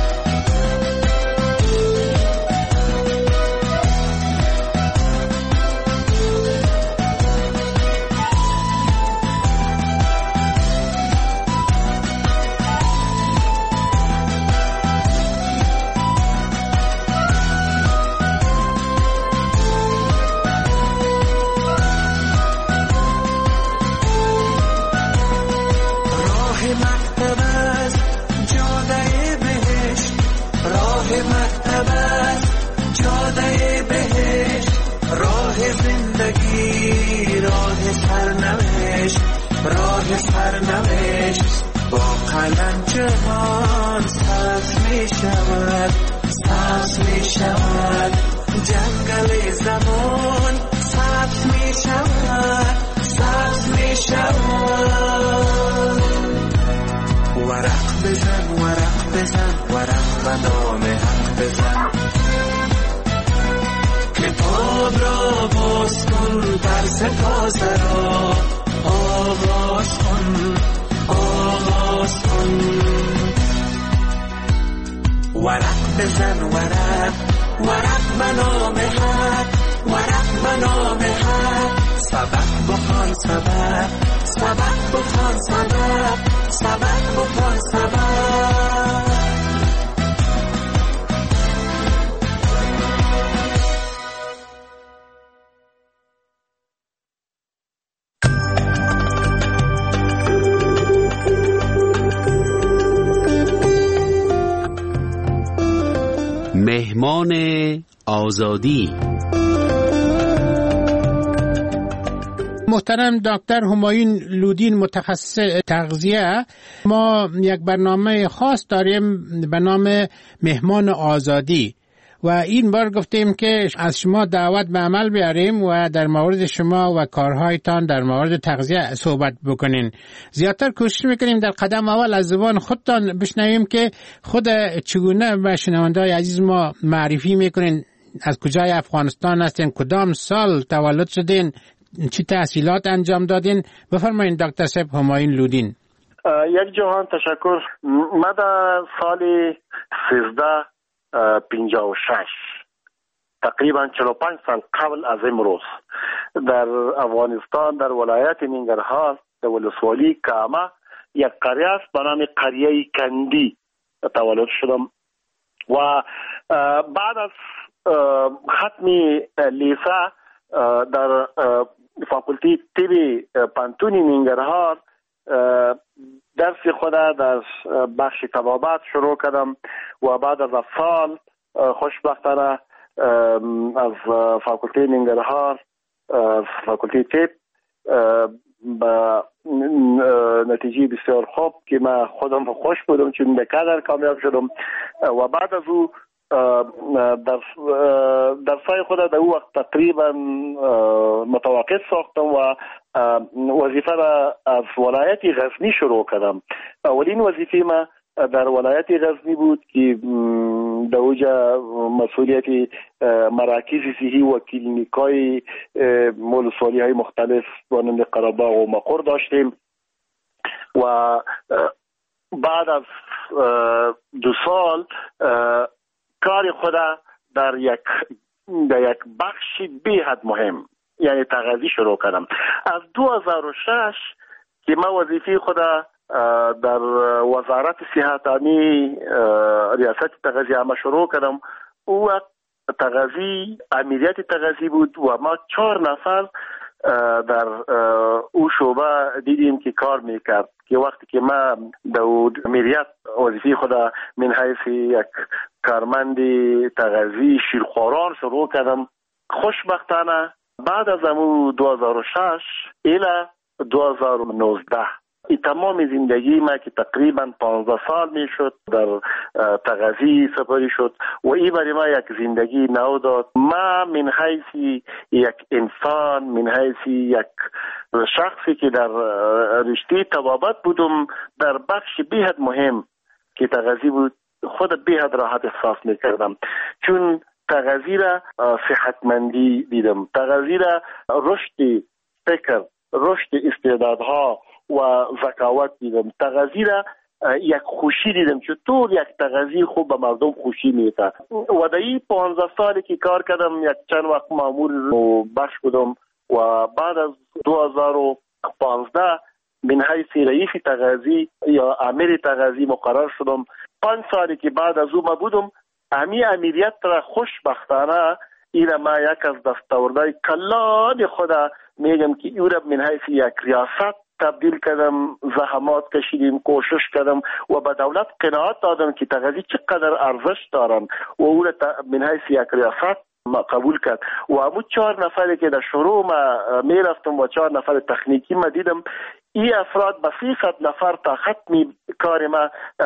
سرنوشت با قلم جهان سبز می شود جنگل زمان سبز می شود ورق بزن و نام حق بزن کتاب را باز کن درس تازه را آغاز کن ورق بزن ورق بنام حق سبق بخوان سبق مهمان آزادی. محترم دکتر همایون لودین، متخصص تغذیه، ما یک برنامه خاص داریم به نام مهمان آزادی و این بار گفتیم که از شما دعوت به عمل بیاریم و در مورد شما و کارهایتان در مورد تغذیه صحبت بکنین. زیادتر کوشش میکنیم در قدم اول از زبان خودتان بشنویم که خود چگونه به شنونده‌های عزیز ما معرفی میکنین، از کجای افغانستان هستین، کدام سال تولد شدین، چی تحصیلات انجام دادین. بفرمایید دکتر صاحب همایون لودین. یک جهان تشکر. من در سال 1356 تقریبا 45 سال قبل از امروز در افغانستان در ولایت ننگرهار در ولسوالی کامه یک قریه است به نام قریه کندی تولد شدم و بعد از ختم لیسه در فاکولته طب پانتون ننگرهار درس خود در بخش طبابت شروع کردم و بعد از سال خوشبختانه از فاکولته ننگرهار فاکولته طب با نتیجه بسیار خوب که من خودم خوش بودم چون به قدر کامیاب شدم و بعد از او درسای خود در او وقت تقریبا متوقف ساختم و وظیفه را از ولایت غزنی شروع کردم. اولین وظیفه ما در ولایت غزنی بود که در اوجا مسئولیت مراکز صحی و کلینیکای ولسوالی های مختلف مانند قره‌باغ و مقر داشتیم و بعد از 2 سال کار خود در یک بخش بی‌حد مهم یعنی تغذیه شروع کردم. از 2006 که من وظیفه خود در وزارت صحت عامه ریاست تغذیه عامه شروع کردم. او وقت تغذیه امریت تغذیه بود و ما 4 نفر در او شعبه دیدیم که کار میکرد که وقتی که ما در امریت وظیفه خود من حیث یک کارمند تغذیه شیرخواران شروع کردم. خوشبختانه بعد از امو 2006 الی 2019 این تمام زندگی ما که تقریبا 15 سال می شد در تغذیه سپری شد و این برای ما یک زندگی نو داد. ما من حیث یک انسان، من حیث یک شخصی که در رشته طبابت بودم در بخش بی‌حد مهم که تغذیه بود خود بی‌حد راحت احساس می کردم چون تغذیه را صحتمندی دیدم، تغذیه را رشد فکر، رشد استعدادها و ذکاوت دیدم، تغذیه را یک خوشی دیدم چطور یک تغذیه خوب به مردم خوشی میده و در این 15 سالی که کار کردم یک چند وقت مامور بخش بودم و بعد از 2015 من حیث رئیس تغذیه یا امیر تغذیه مقرر شدم. 5 سالی که بعد از او ما بودم امیریت را خوشبختانه این ما یک از دستاوردهای کلان خدا میگم که او را من حیث یک ریاست تبدیل کردم، زحمات کشیدیم، کوشش کردم و به دولت قناعت دادم که تغذیه چقدر ارزش دارن و او را من حیث یک ریاست ما قبول کرد و همون 4 نفری که در شروع ما میرفتم و 4 نفر تکنیکی ما دیدم این افراد به 300 نفر تا ختم کار ما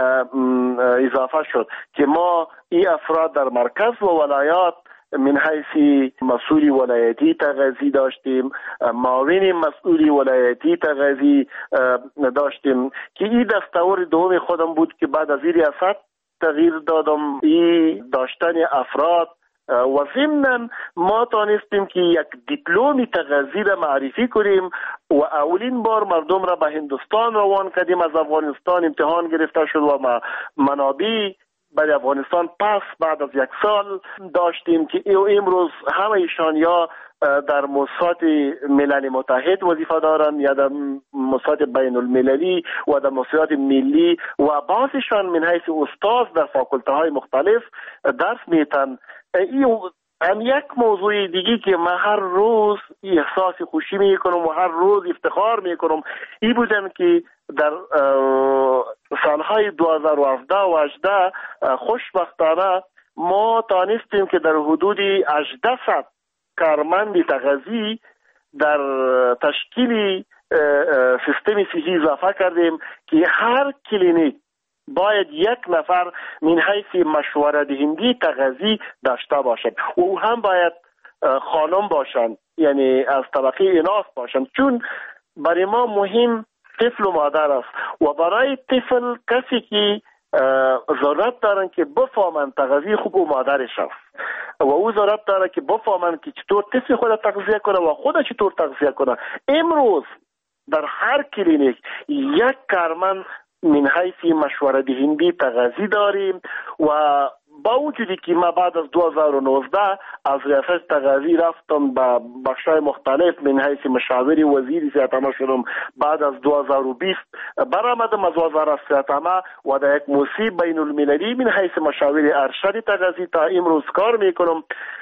اضافه شد که ما این افراد در مرکز و ولایات من حیث مسئول ولایتی تغذیه داشتیم، معاون مسئول ولایتی تغذیه داشتیم که این دستور دوم خودم بود که بعد از این ریاست تغییر دادم. این داشتن افراد و ضمناً ما تانستیم که یک دیپلم تغذیه را معرفی کنیم و اولین بار مردم را به هندوستان روان کردیم. از افغانستان امتحان گرفته شد و ما منابع برای افغانستان پس بعد از 1 سال داشتیم که امروز همه ایشان یا در موسسات ملل متحد وظیفه دارن یا در موسسات بین المللی و در موسسات ملی و بعضیشان من حیث استاد در فاکولته های مختلف درس میتن. هم یک موضوع دیگه که من هر روز احساس خوشی میکنم و هر روز افتخار میکنم این بودن که در سالهای 2017 و 2018 خوشبختانه ما تانستیم که در حدود 1800 کارمند تغذیه در تشکیل سیستم صحی اضافه کردیم که هر کلینیک باید یک نفر من حیث مشوره دهنده تغذیه داشته باشد و او هم باید خانم باشند، یعنی از طبقه اناث باشند، چون برای ما مهم طفل و مادر است و برای طفل کسی که ضرورت دارن که بفهمن تغذیه خوب و مادرش است و او ضرورت داره که بفهمن که چطور طفل خود تغذیه کنه و خود چطور تغذیه کنه. امروز در هر کلینیک یک کارمند من حیث مشوره دهنده تغذیه داریم و با وجودی که ما بعد از 2019 از ریاست تغذیه رفتم به بخش‌های مختلف من حیث مشاور وزیر صحت عامه شدم، بعد از 2020 برآمدم از وزارت صحت عامه و در یک موسسه بین المللی من حیث مشاور ارشد تغذیه تا امروز کار میکنم.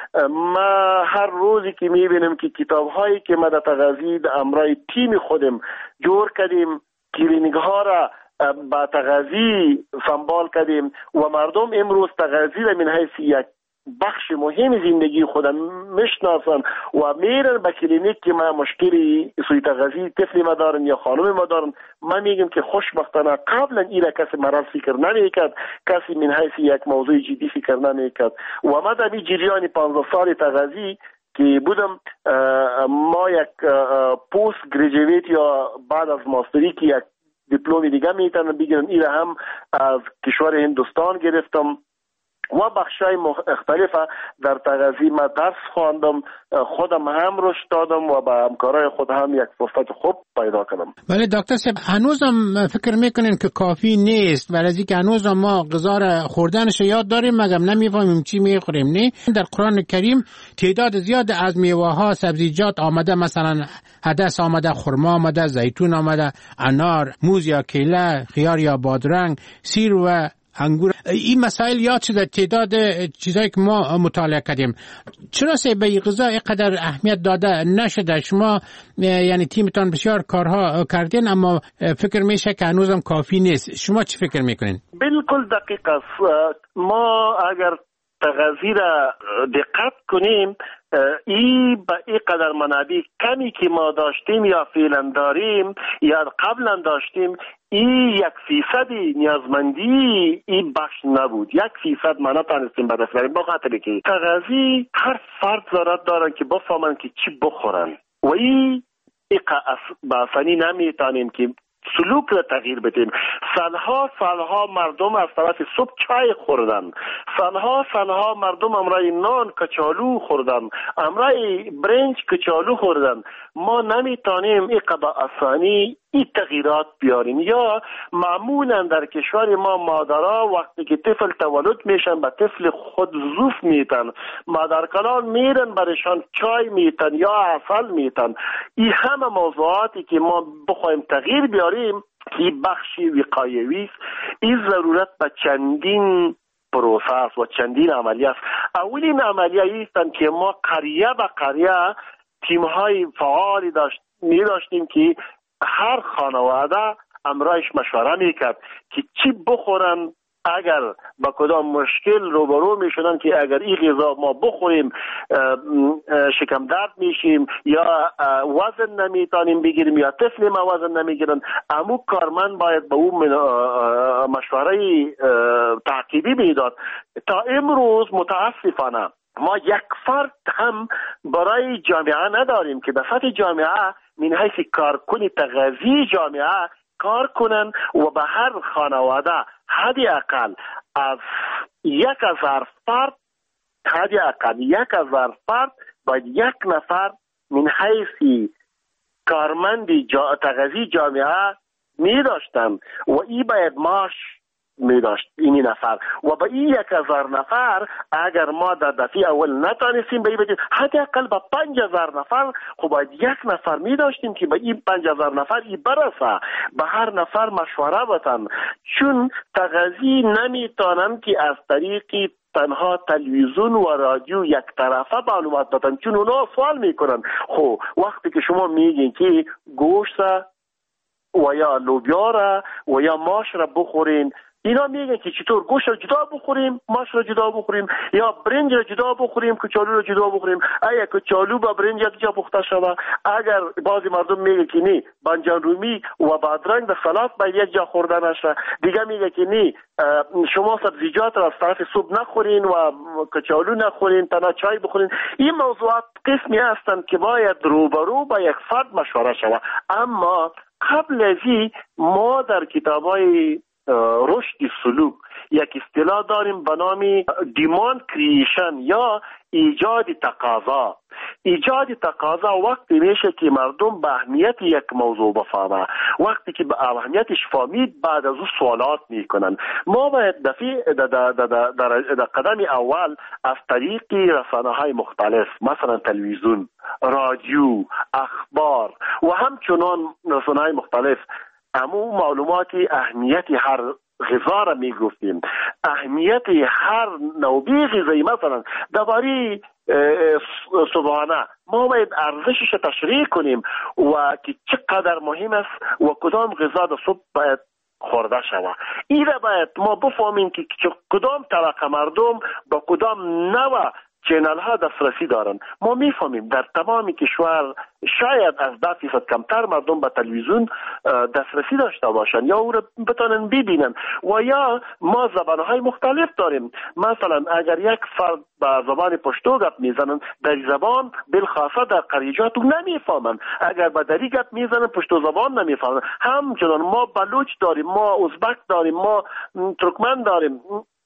ما هر روزی که میبینم که کتاب‌هایی که ما در تغذیه در امرای تیم خودم جور کردیم، کلینیک ها را با تغذیه سنبال کردیم و مردم امروز تغذیه را من حیث یک بخش مهم زندگی خودم میشناسن و میرن به کلینیک که ما مشکلی سوی تغذیه طفل ما دارن یا خانم ما دارن. ما میگم که خوشبختانه قبلا ایره کسی مرض فکر نمیکرد، کسی من حیث یک موضوع جدی فکر نمیکرد و ما در این جریان 15 سال تغذیه که بودم ما یک پوست گریجویت یا بعد از ماستری که یک دیپلم دیگه میتونن بگیرن، این هم از کشور هندوستان گرفتم و بخشای مختلفه در تغذیه ما درس خواندم، خودم هم رشد دادم و با همکارای خود هم یک فرصت خوب پیدا کردم. ولی دکتر صاحب هنوزم فکر میکنین که کافی نیست؟ ولی از اینکه هنوز ما غذا را خوردنش یاد داریم مگم نمیفهمیم چی میخوریم؟ نه، در قرآن کریم تعداد زیاد از میوه ها سبزیجات آمده، مثلا عدس آمده، خرما آمده، زیتون آمده، انار، موز یا کیله، خیار یا بادرنگ، سیر و انگور. این مسائل یاد شده، تعداد چیزایی که ما مطالعه کردیم. چرا به این غذا اینقدر اهمیت داده نشده؟ شما یعنی تیمتان بسیار کارها کردین اما فکر میشه که هنوزم کافی نیست. شما چی فکر میکنین؟ بالکل دقیق است. ما اگر تغذیه را دقت کنیم، این به این قدر منابع کمی که ما داشتیم یا فعلا داریم یا قبلا داشتیم، این 1% نیازمندی این بخش نبود. 1% ما نتانستیم به دست بیاریم، بخاطر که تغذیه هر فرد ضرورت دارن که بفهمن که چی بخورن و این به آسانی نمیتونیم که سلوک را تغییر بدیم. سالها مردم از طرف صبح چای خوردن، سالها مردم امرای نان کچالو خوردن، امرای برنج کچالو خوردن. ما نمیتونیم این به آسانی این تغییرات بیاریم. یا معمولا در کشور ما مادرها وقتی که طفل تولد میشن به طفل خود زوف میتن، مادرکلان میرن برشان چای میتن یا عسل میتن. این همه موضوعاتی که ما بخوایم تغییر بیاریم که بخشی وقایوی است. این ضرورت به چندین پروسه و چندین عملیه است. اولین عملیه ایستن که ما قریه به قریه تیم‌های فعالی داشتیم که هر خانواده امرایش مشوره میکرد که چی بخورن اگر با کدام مشکل روبرو میشدن، که اگر این غذا ما بخوریم شکم درد میشیم یا وزن نمیتونیم بگیریم یا طفل ما وزن نمیگیرن. امو کارمند باید به اون مشوره تعقیبی میداد. تا امروز متاسفانه ما یک فرد هم برای جامعه نداریم که به سطح جامعه من حیث کارکن تغذیه جامعه کار کنن و به هر خانواده حدی اقل از 1000 فرد، حدی اقل 1000 فرد باید یک نفر من حیث کارمند تغذیه جامعه می داشتن و این باید معاش می داشت این نفر و با این 1000 نفر اگر ما در دفعه اول نتانستیم بدیم حتی اقل با 5000 نفر، خب باید یک نفر می داشتیم که با این 5000 نفر ای برسه به هر نفر مشوره بتن. چون تغذیه نمیتونن که از طریق تنها تلویزیون و رادیو یک طرفه معلومات بدن، چون اونا سوال میکنن. خب وقتی که شما میگین که گوشت و یا لوبیا را و یا ماش را بخورین، اینا میگن که چطور گوشت رو جدا بخوریم، ماش رو جدا بخوریم، یا برنج رو جدا بخوریم، کچالو رو جدا بخوریم. اگه کچالو با برنج جدا پخته شود، اگر بعضی مردم میگه که نه بانجان رومی و بادرنگ در سالاد باید یک جا خورده نشه، دیگه میگه که نه شما سبزیجات را از طرف صبح نخورین و کچالو نخورین، تنها چای بخورین. این موضوعات قسمی هستند که باید روبرو با یک فرد مشوره شود. اما قبل از این ما در کتابای رشد سلوک یک اصطلاح داریم به نام دیماند کریشن یا ایجاد تقاضا. ایجاد تقاضا وقتی میشه که مردم به اهمیت یک موضوع بفهمه، وقتی که به اهمیتش فهمید بعد از او سوالات میکنن. ما باید در قدم اول از طریق رسانه‌های مختلف مثلا تلویزیون، رادیو، اخبار و همچنان رسانه‌های مختلف امو معلومات اهمیت هر غذا را میگفتیم، اهمیت هر نوع غذایی مثلا درباره صبحانه ما باید ارزشش تشریح کنیم و که چقدر مهم است و کدام غذا در صبح باید خورده شود. این را باید ما بفهمیم که کدام طبقه مردم با کدام نوع چینل ها دسترسی دارن. ما میفهمیم در تمام کشور شاید از 10% کمتر مردم به تلویزیون دسترسی داشته باشن یا او را بتونن ببینن و یا ما زبانهای مختلف داریم. مثلا اگر یک فرد به زبان پشتو گپ میزنن، در زبان بالخاصه در قریجات نمیفهمن، اگر به دری گپ میزنن پشتو زبان نمیفهمن. همچنان ما بلوچ داریم، ما ازبک داریم، ما ترکمن داریم،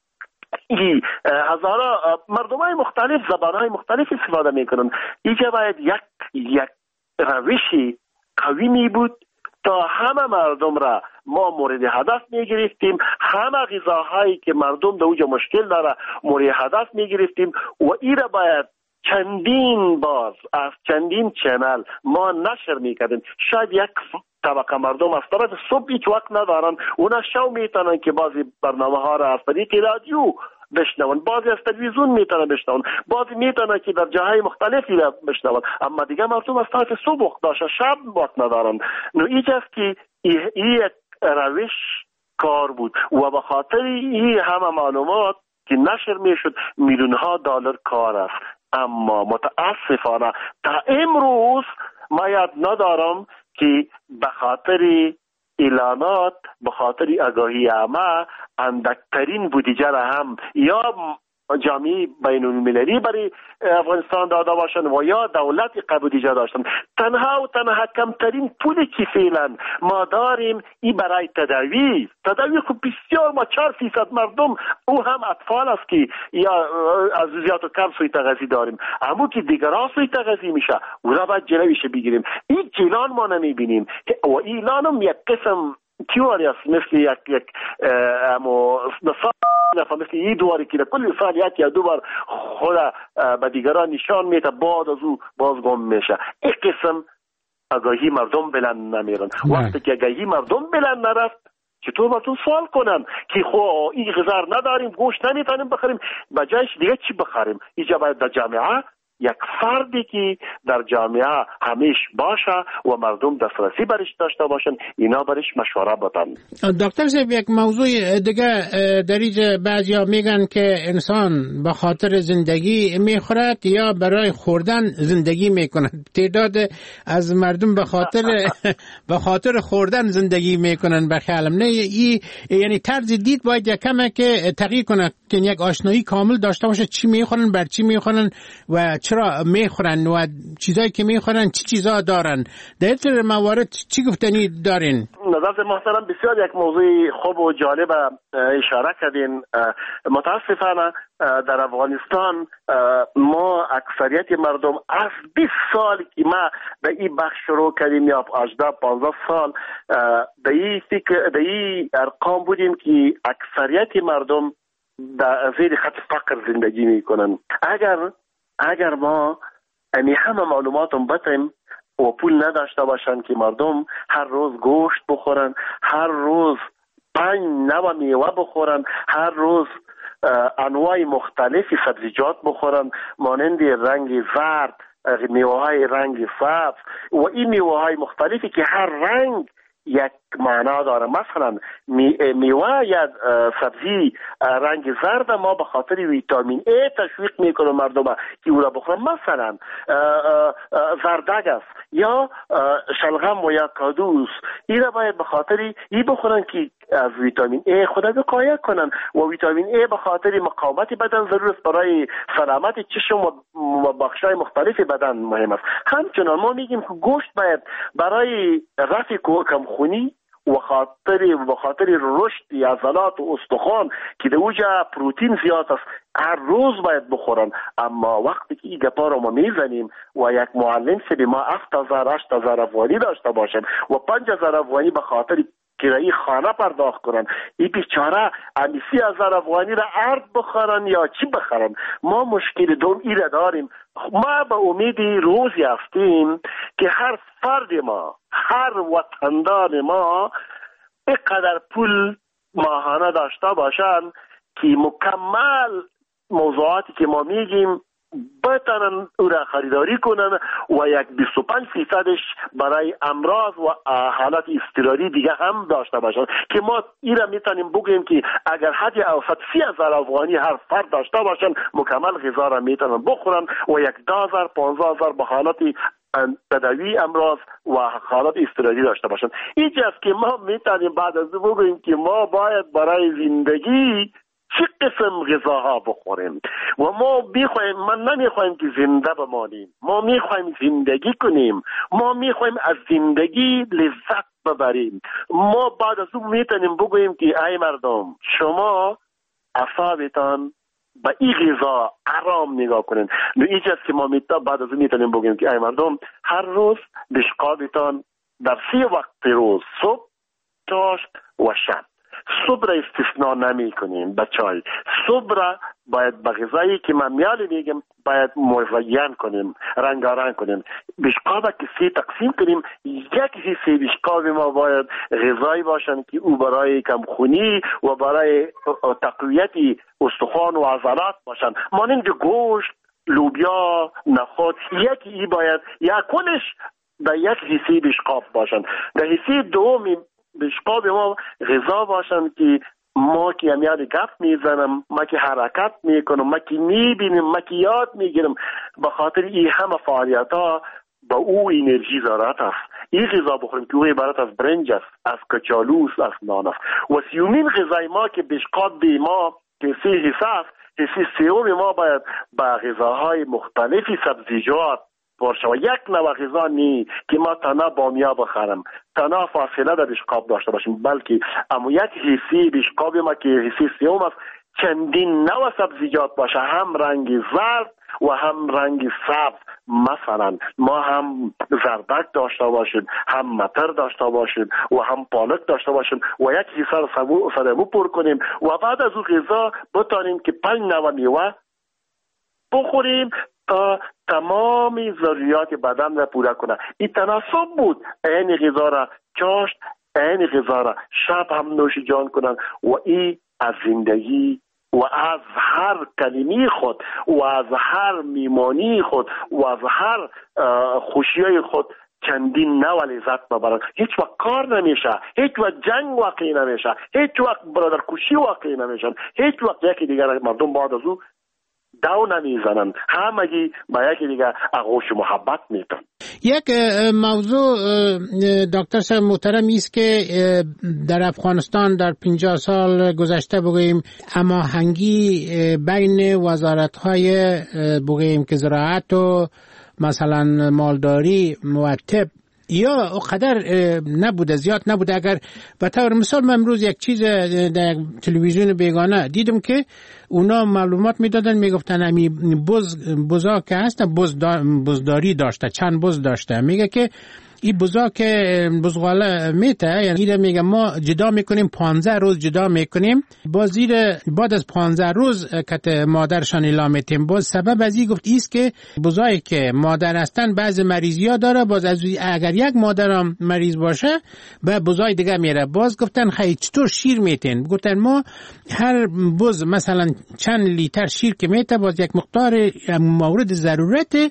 هزارا مردمای مختلف زبانهای مختلف استفاده میکنن. اینجا باید یک روشی قوی می بود تا همه مردم را ما مورد هدف میگرفتیم، همه غذاهایی که مردم در اوجا مشکل داره مورد هدف میگرفتیم و این را باید چندین باز از چندین چنل ما نشر میکردیم. شاید یک طبقه مردم از طرف صبح هیچ وقت ندارن، اونا شو میتونن که بعضی برنامه ها را از طریق رادیو بشنون، بعضی از تلویزیون میتونن بشنون، بعضی میتونن که در جاهای مختلفی را بشنون، اما دیگه مردم از طرف صبح وقت داشته شب وقت ندارن. اینجاست که این یک روش کار بود و به خاطر این همه معلومات که نشر میشد میلیون ها دلار کار است. اما متاسفانه تا امروز ما یاد ندارم که به خاطر اعلانات، به خاطر آگاهی عامه اندکترین بودجه را هم یا جامعه بین المللی برای افغانستان داده باشند و یا دولت بودجه داشتن. تنها و تنها کمترین پولی که فعلا ما داریم این برای تداوی خب بسیار ما 4% مردم او هم اطفال است که یا از زیاد و کم سوی تغذیه داریم، اما که دیگران سوی تغذیه میشه او را باید جلویش بگیریم. این جلان ما نمیبینیم و ایلان هم یک قسم تیوری است، مثل یک مثل این دواری که کل سال یک یا دو بار خود به دیگران نشان میده بعد از او باز گم میشه. این قسم آگاهی مردم بلند نمیرن. وقتی که آگاهی مردم بلند نرفت چطور باید سوال کنن که خب این غذا نداریم، گوشت نمیتونیم بخریم، بجایش دیگه چی بخریم؟ اینجا باید در جامعه یک فردی که در جامعه همیش باشه و مردم دسترسی برش داشته باشن، اینا برش مشوره بدن. دکتر صاحب یک موضوع دیگه در اینجا بعضیا میگن که انسان به خاطر زندگی میخورد یا برای خوردن زندگی میکند. تعداد از مردم به خاطر خوردن زندگی میکنن. بخیالم نه این یعنی طرز دید باید یکمه که تغییر کنه که یک آشنایی کامل داشته باشه چی میخورن، بر چی میخورن و چرا میخورن و چیزایی که میخورن چی چیزا دارن. در این موارد چی گفتنی دارین؟ نظر محترم بسیار یک موضوع خوب و جالب اشاره کردین. متاسفانه در افغانستان ما اکثریت مردم از 20 سال که ما به این بخش شروع کردیم یا 18-15 سال در این ارقام بودیم که اکثریت مردم در زیر خط فقر زندگی میکنن. اگر ما همه معلوماتم بتیم و پول نداشته باشن که مردم هر روز گوشت بخورن، هر روز 5 نوع میوه بخورن، هر روز انواع مختلفی سبزیجات بخورن مانند رنگ زرد، میوه های رنگ سبز و این میوه های مختلفی که هر رنگ یک معنا داره. مثلا میوه یا سبزی رنگ زرد ما به خاطر ویتامین ای تشویق میکنه مردم که او را بخورن. مثلا زردک است یا شلغم و یا کادوس، این را باید به خاطر این بخورن که از ویتامین ای خود وقایه کنن و ویتامین ای به خاطر مقاومت بدن ضرور است، برای سلامت چشم و بخش‌های مختلف بدن مهم است. همچنان ما میگیم که گوشت باید برای رفع کمخونی و خاطر رشد عضلات و استخوان که در اوجا پروتئین زیاد است هر روز باید بخورن. اما وقتی که این گپا رو ما میزنیم و یک معلم سه ما 7,000-8,000 افغانی داشته باشن و 5,000 افغانی به خاطر کرایه خانه پرداخت کنن، این بیچاره 30,000 افغانی را ارد بخورن یا چی بخورن؟ ما مشکل دوم ایره داریم. ما به امید روزی هستیم که هر فرد ما، هر وطندان ما اینقدر پول ماهانه داشته باشن که مکمل موضوعاتی که ما میگیم بتونن او را خریداری کنن و یک 25% برای امراض و حالت اضطراری دیگه هم داشته باشن که ما این را میتونیم بگیم که اگر حد اوسط 30,000 افغانی هر فرد داشته باشن مکمل غذا را میتونن بخورن و یک 10,000-15,000 به حالت تداوی امراض و حالات اضطراری داشته باشن. اینجاست که ما میتونیم بعد از او بگیم که ما باید برای زندگی چه قسم غذاها بخوریم و ما من نمیخوایم که زنده بمانیم، ما میخوایم زندگی کنیم، ما میخوایم از زندگی لذت ببریم. ما بعد از اون میتونیم بگوییم که ای مردم شما اعصابتان به این غذا آرام نگاه کنین. اینجاست که ما بعد از اون میتونیم بگوییم که ای مردم هر روز بشقابتان در 3 وقت روز، صبح، چاشت و شب، صبح را استثناء نمی کنیم به چای. صبح را باید به غذایی که من میالی میگم باید مزین کنیم، رنگارنگ کنیم. بشقاب که 3 تقسیم کنیم، یک حصه بشقاب ما باید غذایی باشن که او برای کمخونی و برای تقویت استخوان و عضلات باشن، مانند گوشت، لوبیا، نخود. یکی باید یکونش در یک حصه بشقاب باشن. در حصه دومی بشقاب ما غذا باشن که ما که همیاد گپ میزنم، ما که حرکت میکنم، ما که میبینم، ما که یاد میگیرم، به خاطر این همه فعالیت ها با او انرژی ضرورت است. این غذا بخوریم که او عبارت از برنج است، از کچالوس، از نان است. و 3مین غذای ما که بشقاب بی ما که 3 حصه است، حصه 3 ما باید با غذاهای مختلفی سبزیجات باشه و یک نوع غذا نی که ما تنها بامیا بخورم، تنها فاصله در بشقاب داشته باشیم، بلکه اما یک حصه بشقاب ما که حصه 3 است چندین نوع سبزیجات باشه، هم رنگ زرد و هم رنگ سبز. مثلا ما هم زردک داشته باشیم، هم متر داشته باشیم و هم پالک داشته باشیم و یک حصه سرمو پر کنیم و بعد از اون غذا بتانیم که 5 نوع میوه بخوریم تا تمام ضروریات بدن را پورا کنه. این تناسب بود. این غذا را چاشت، این غذا را شب هم نوش جان کنن و این از زندگی و از هر کلمه خود و از هر میمانی خود و از هر خوشیای خود چندین نوع لذت ببرن. هیچ وقت کار نمیشه، هیچ وقت جنگ واقعی نمیشه، هیچ وقت برادر کشی واقعی نمیشه، هیچ وقت یکی دیگر مردم بعد از او داو نمیزنن، همگی با یکی دیگر آغوش محبت میتن. یک موضوع دکتر صاحب محترم است که در افغانستان در 50 سال گذشته بگوییم هماهنگی بین وزارت‌های بگوییم که زراعت و مثلا مالداری مرتب یا قدر نبوده، زیاد نبوده. اگر به طور مثال من امروز یک چیز در تلویزیون بیگانه دیدم که اونا معلومات میدادن، میگفتن امی بزا که هست بزداری داشته، چند بز داشته. میگه که این بزا که بزغاله میته، یعنی میگه ما جدا میکنیم 15 روز جدا میکنیم، بعد از 15 روز که مادرشان اعلام میتیم. باز سبب از این گفت ایست که بزایی که مادر هستن بعض مریضی ها داره، باز از اگر یک مادر هم مریض باشه به بزای دیگه میره. باز گفتن خیلی چطور شیر میتین؟ گفتن ما هر بز مثلا چند لیتر شیر که میته، باز یک مقدار مورد ضرورت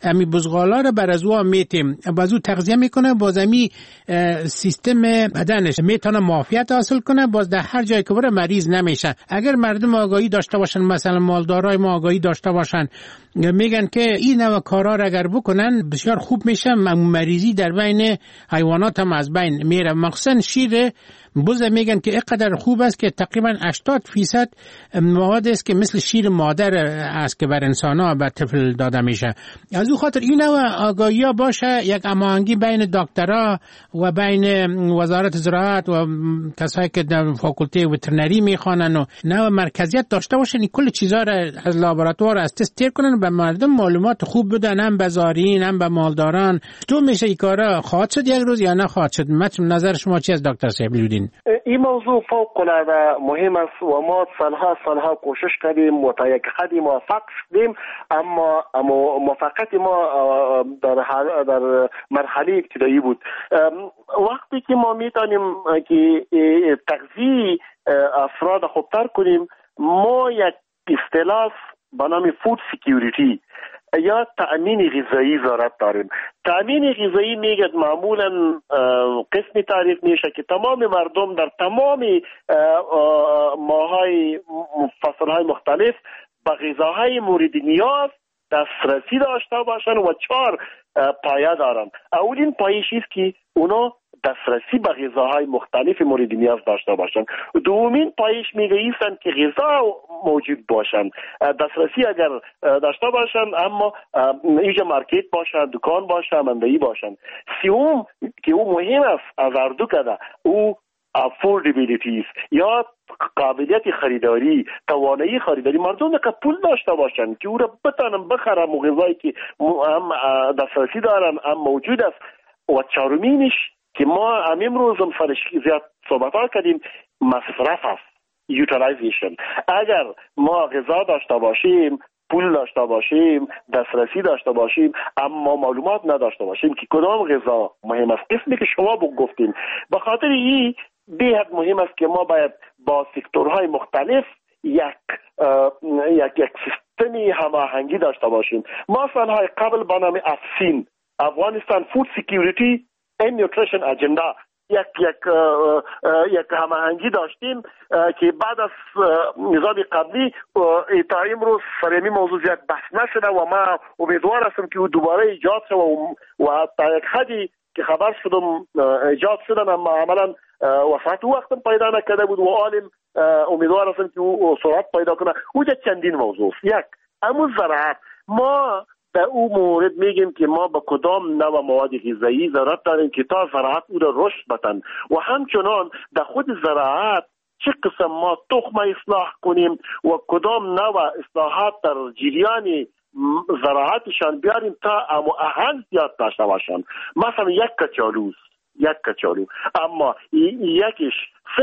امی بزغالا رو بر از او میتیم باز او تغذیه میکنه، باز امی سیستم بدنش میتونه معافیت حاصل کنه، باز در هر جای که بره مریض نمیشه. اگر مردم آگاهی داشته باشن، مثلا مالدارای ما آگاهی داشته باشن، میگن که این نوع کارا را اگر بکنن بسیار خوب میشه، مریضی در بین حیوانات هم از بین میره. مخصوصا شیر بز میگن که اینقدر خوب است که تقریبا 80% مواد است که مثل شیر مادر است که بر انسان‌ها به طفل داده میشه. از او خاطر این نوع آگاهی باشه، یک هماهنگی بین دکترها و بین وزارت زراعت و کسایی که در فاکولته وترنری میخوانن و نوع مرکزیت داشته باشن، این کل چیزا را از لابراتوار از تست تیر کنن، به مردم معلومات خوب بدن، هم به زارعین هم به مالداران. تو میشه این کارا خواهد شد یک روز یا نه خواهد شد؟ نظر شما چی از دکتر سیبلودین؟ این موضوع فوق العاده مهم است و ما سالها کوشش کردیم و تا یک حدی موفق شدیم، اما موفقیت ما در مرحله ابتدایی بود. وقتی که ما میتونیم که تغذیه افراد خوبتر کنیم، ما یک اصطلاح به نام فود سکیوریتی یا تأمین غذایی ضرورت داریم. تأمین غذایی میگه معمولا قسمی تعریف میشه که تمام مردم در تمام ماهای فصلهای مختلف به غذاهای مورد نیاز دسترسی داشته باشن و 4 پایه دارن. اولین پایه چیست که اونا دسترسی به غذاهای مختلف مورد نیاز داشته باشند. دومین پایش میگه ایستن که غذا موجود باشند، دسترسی اگر داشته باشند اما اینجا مارکت باشند، دکان باشند، مندهی باشند. سوم که او مهم است از هر دو کده، او affordability یا قابلیت خریداری، توانایی خریداری. مردم که پول داشته باشند که او را بتانن بخرن و غذایی که هم دسترسی دارن هم موجود است. و چهارمینش که ما امروز هم سرش زیاد صحبت ها کردیم، مصرف است، یوتیلایزیشن. اگر ما غذا داشته باشیم، پول داشته باشیم، دسترسی داشته باشیم، اما معلومات نداشته باشیم که کدام غذا مهم است، قسمی که شما گفتین، به خاطر این بی‌حد مهم است که ما باید با سکتورهای مختلف یک سیستمی هماهنگی داشته باشیم. ما سالهای قبل با نام افسین، افغانستان فود سکیوریتی and nutrition اجندا، یک هماهنگی داشتیم که بعد از نظام قبلی تا امروز سر این موضوع زیاد بحث نشده و ما امیدوار هستم که دوباره ایجاد شد و تا یک حدی که خبر شدم ایجاد شدن، اما عملا وسط وقتم پیدا نکرده بود و عالم امیدوار هستم که او سرعت پیدا کنه. اوجا چندین موضوع. یک، امون زراعت. ما در او مورد میگیم که ما با کدام نوع مواد غذایی ضرورت داریم که تا زراعت او را رشد بدن و همچنان در خود زراعت چه قسم ما تخم اصلاح کنیم و کدام نوع اصلاحات در جریان زراعتشان بیاریم تا آهن زیاد داشته باشن. مثلا یک کچالو اما یکیش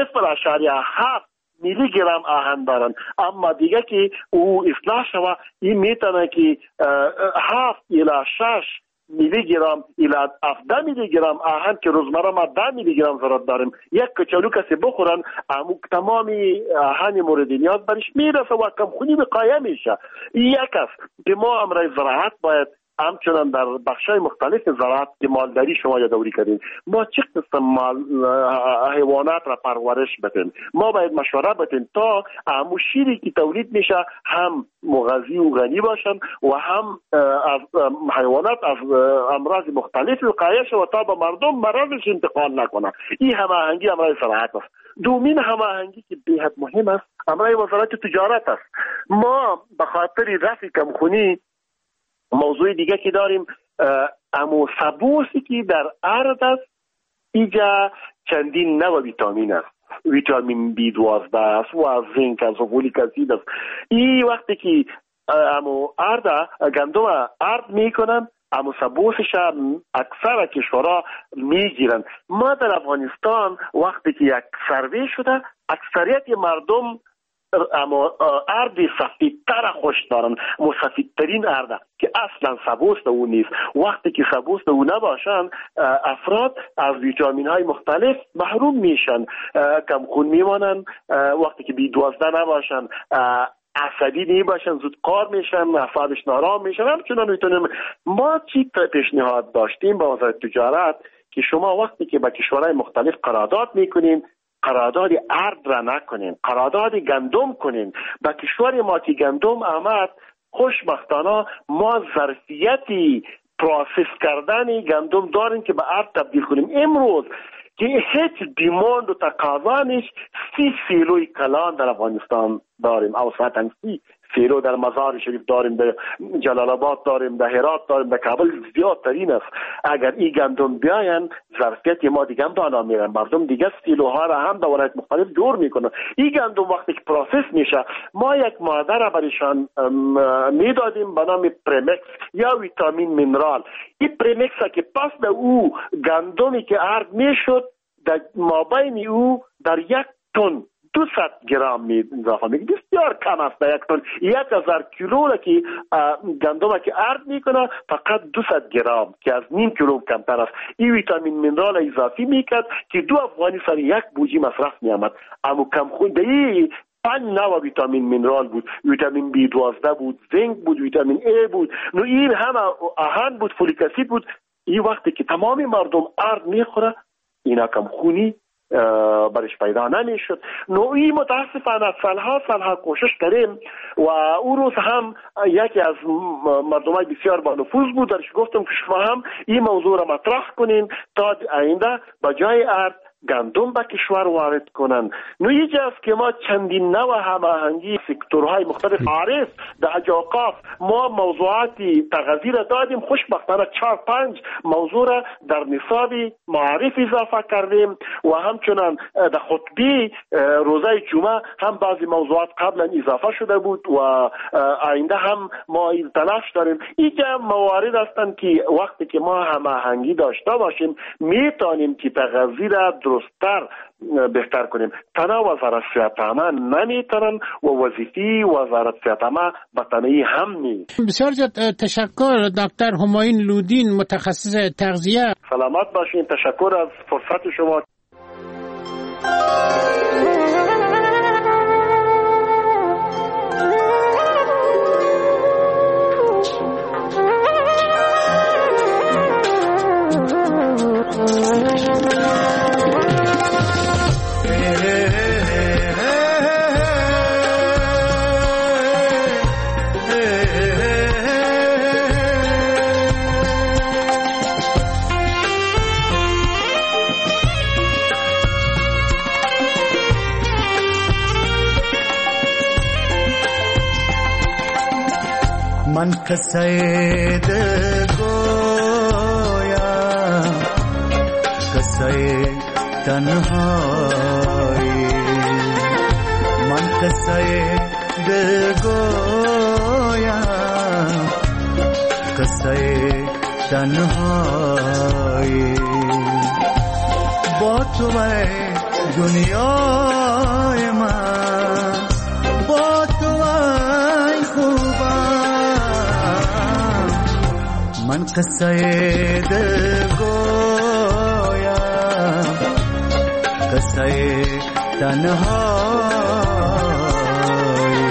0.7 میلی گرم آهن دارن، اما دیگه که او اصلاح شوه این میتونه که 7 الی 6 میلی گرم الی 17 میلی گرم آهن که روزمره ما 10 میلی گرم ضرورت داریم. یک کچالو کسی بخورن تمام آهن مورد نیاز برش میرسه و کم خونی وقایه میشه. یک است که ما امروز زراعت باید همچنان در بخشای مختلف زراعت که مالداری شما یادآوری کردین، ما چه قسم حیوانات را پرورش بدیم. ما باید مشوره بدیم تا شیری که تولید میشه هم مغذی و غنی باشن و هم از حیوانات از امراض مختلف وقایه شود تا به مردم مرضش انتقال نکنه. این هماهنگی امروز زراعت است. دومین هماهنگی که بی‌حد مهم است امروز وزارت تجارت است. ما به خاطر رفع کمخونی موضوع دیگه که داریم امو سبوسی که در ارد است، اینجا چندین نوع ویتامین است. ویتامین B12 است و زینک است و فولیک اسید است. این وقتی که امو گندم ارد میکنن امو سبوسش اکثر کشورها میگیرن. ما در افغانستان وقتی که یک سروی شده اکثریت مردم اما ارد سفیدتر خوش دارن، سفیدترین ارد که اصلا سبوست او نیست. وقتی که سبوست او نباشن افراد از ویتامین های مختلف محروم میشن، کم خون میمانن. وقتی که B12 نباشن عصبی نباشن، زود قار میشن، اعصابش نارام میشن. همچنان میتونیم ما چی پیشنهاد داشتیم با وزارت تجارت که شما وقتی که با کشورهای مختلف قرارداد میکنین، قرارداد ارد را نکنین، قرارداد گندم کنین. با کشور ما که گندم آمد، خوشبختانه ما ظرفیتی پروسس کردن گندم داریم که به ارد تبدیل کنیم. امروز که هیچ دیماند و تقاضا نیست، 30 سیلوی کلان در افغانستان داریم، اوسطاً 30 سیلو در مزار شریف داریم، در جلال آباد داریم، در هرات داریم، در کابل زیادترین است. اگر این گندم بیاین ظرفیت ما دیگه هم بالا میره، مردم دیگه سیلوها را هم در ولایت مختلف جور میکنن. این گندم وقتی که پروسس میشه، ما یک ماده را برایشان میدادیم به نام پرمکس یا ویتامین مینرال. این پرمکس که پس در او گندمی که ارد میشد، در مابین او در 1 تن 200 گرم می اضافه میکنه. بسیار کم است. در 1 تن 1000 کیلو را که گندم که ارد میکنه فقط 200 گرم که از نیم کیلو کمتر است. این ویتامین مینرال اضافی میکرد که 2 افغانی سر 1 بوجی مصرف میامد. اما کم خونده 5 نوع ویتامین مینرال بود، ویتامین B12 بود، زنک بود، ویتامین A بود، نو این همه آهن بود، فولیک اسید بود. این وقتی که تمام مردم ارد میخوره، اینا کم خونی برش پیدا نمیشد. نوعی متاسفانه سالها کوشش کردیم و او روز هم یکی از مردمای بسیار با نفوذ بود، درش گفتم که شما هم این موضوع را مطرح کنین تا آینده با جای ارد گندم به کشور وارد کنن. نوعی است که ما چندین نوع هماهنگی سکتورهای مختلف عارف در اوقاف ما موضوعاتی تغذیه را دادیم. خوشبختانه 4-5 موضوع را در نصاب معارف اضافه کردیم و همچنان در خطبه روزه جمعه هم بعضی موضوعات قبلا اضافه شده بود و آینده هم ما تلاش داریم. اینجا موارد هستند که وقتی که ما هماهنگی داشته باشیم میتونیم که تغذیه را درست‌تر بهتر کنیم. تنها وزارت صحت عامه نمیتونن و وظیفه وزارت صحت عامه به تنهایی هم نیست. بسیار تشکر دکتر همایون لودین، متخصص تغذیه. سلامت باشین. تشکر از فرصت شما. من قصه گویا قصه تنهایی، من قصه گویا قصه تنهایی، با تو دنیای من، با تو خوبم، من قصه گویم قصه تنهایی.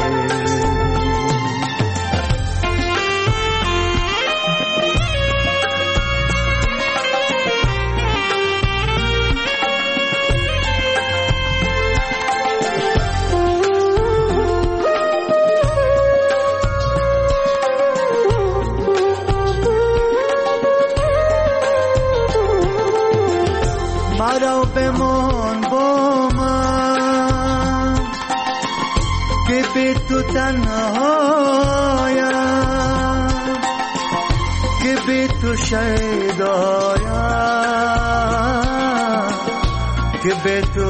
مرا بمان با من که به تو تنهایم، که به تو شیدایم، که به تو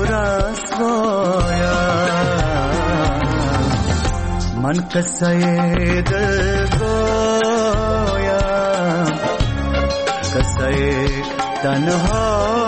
رسوایم، من قصه دل گویم قصه تنهایم.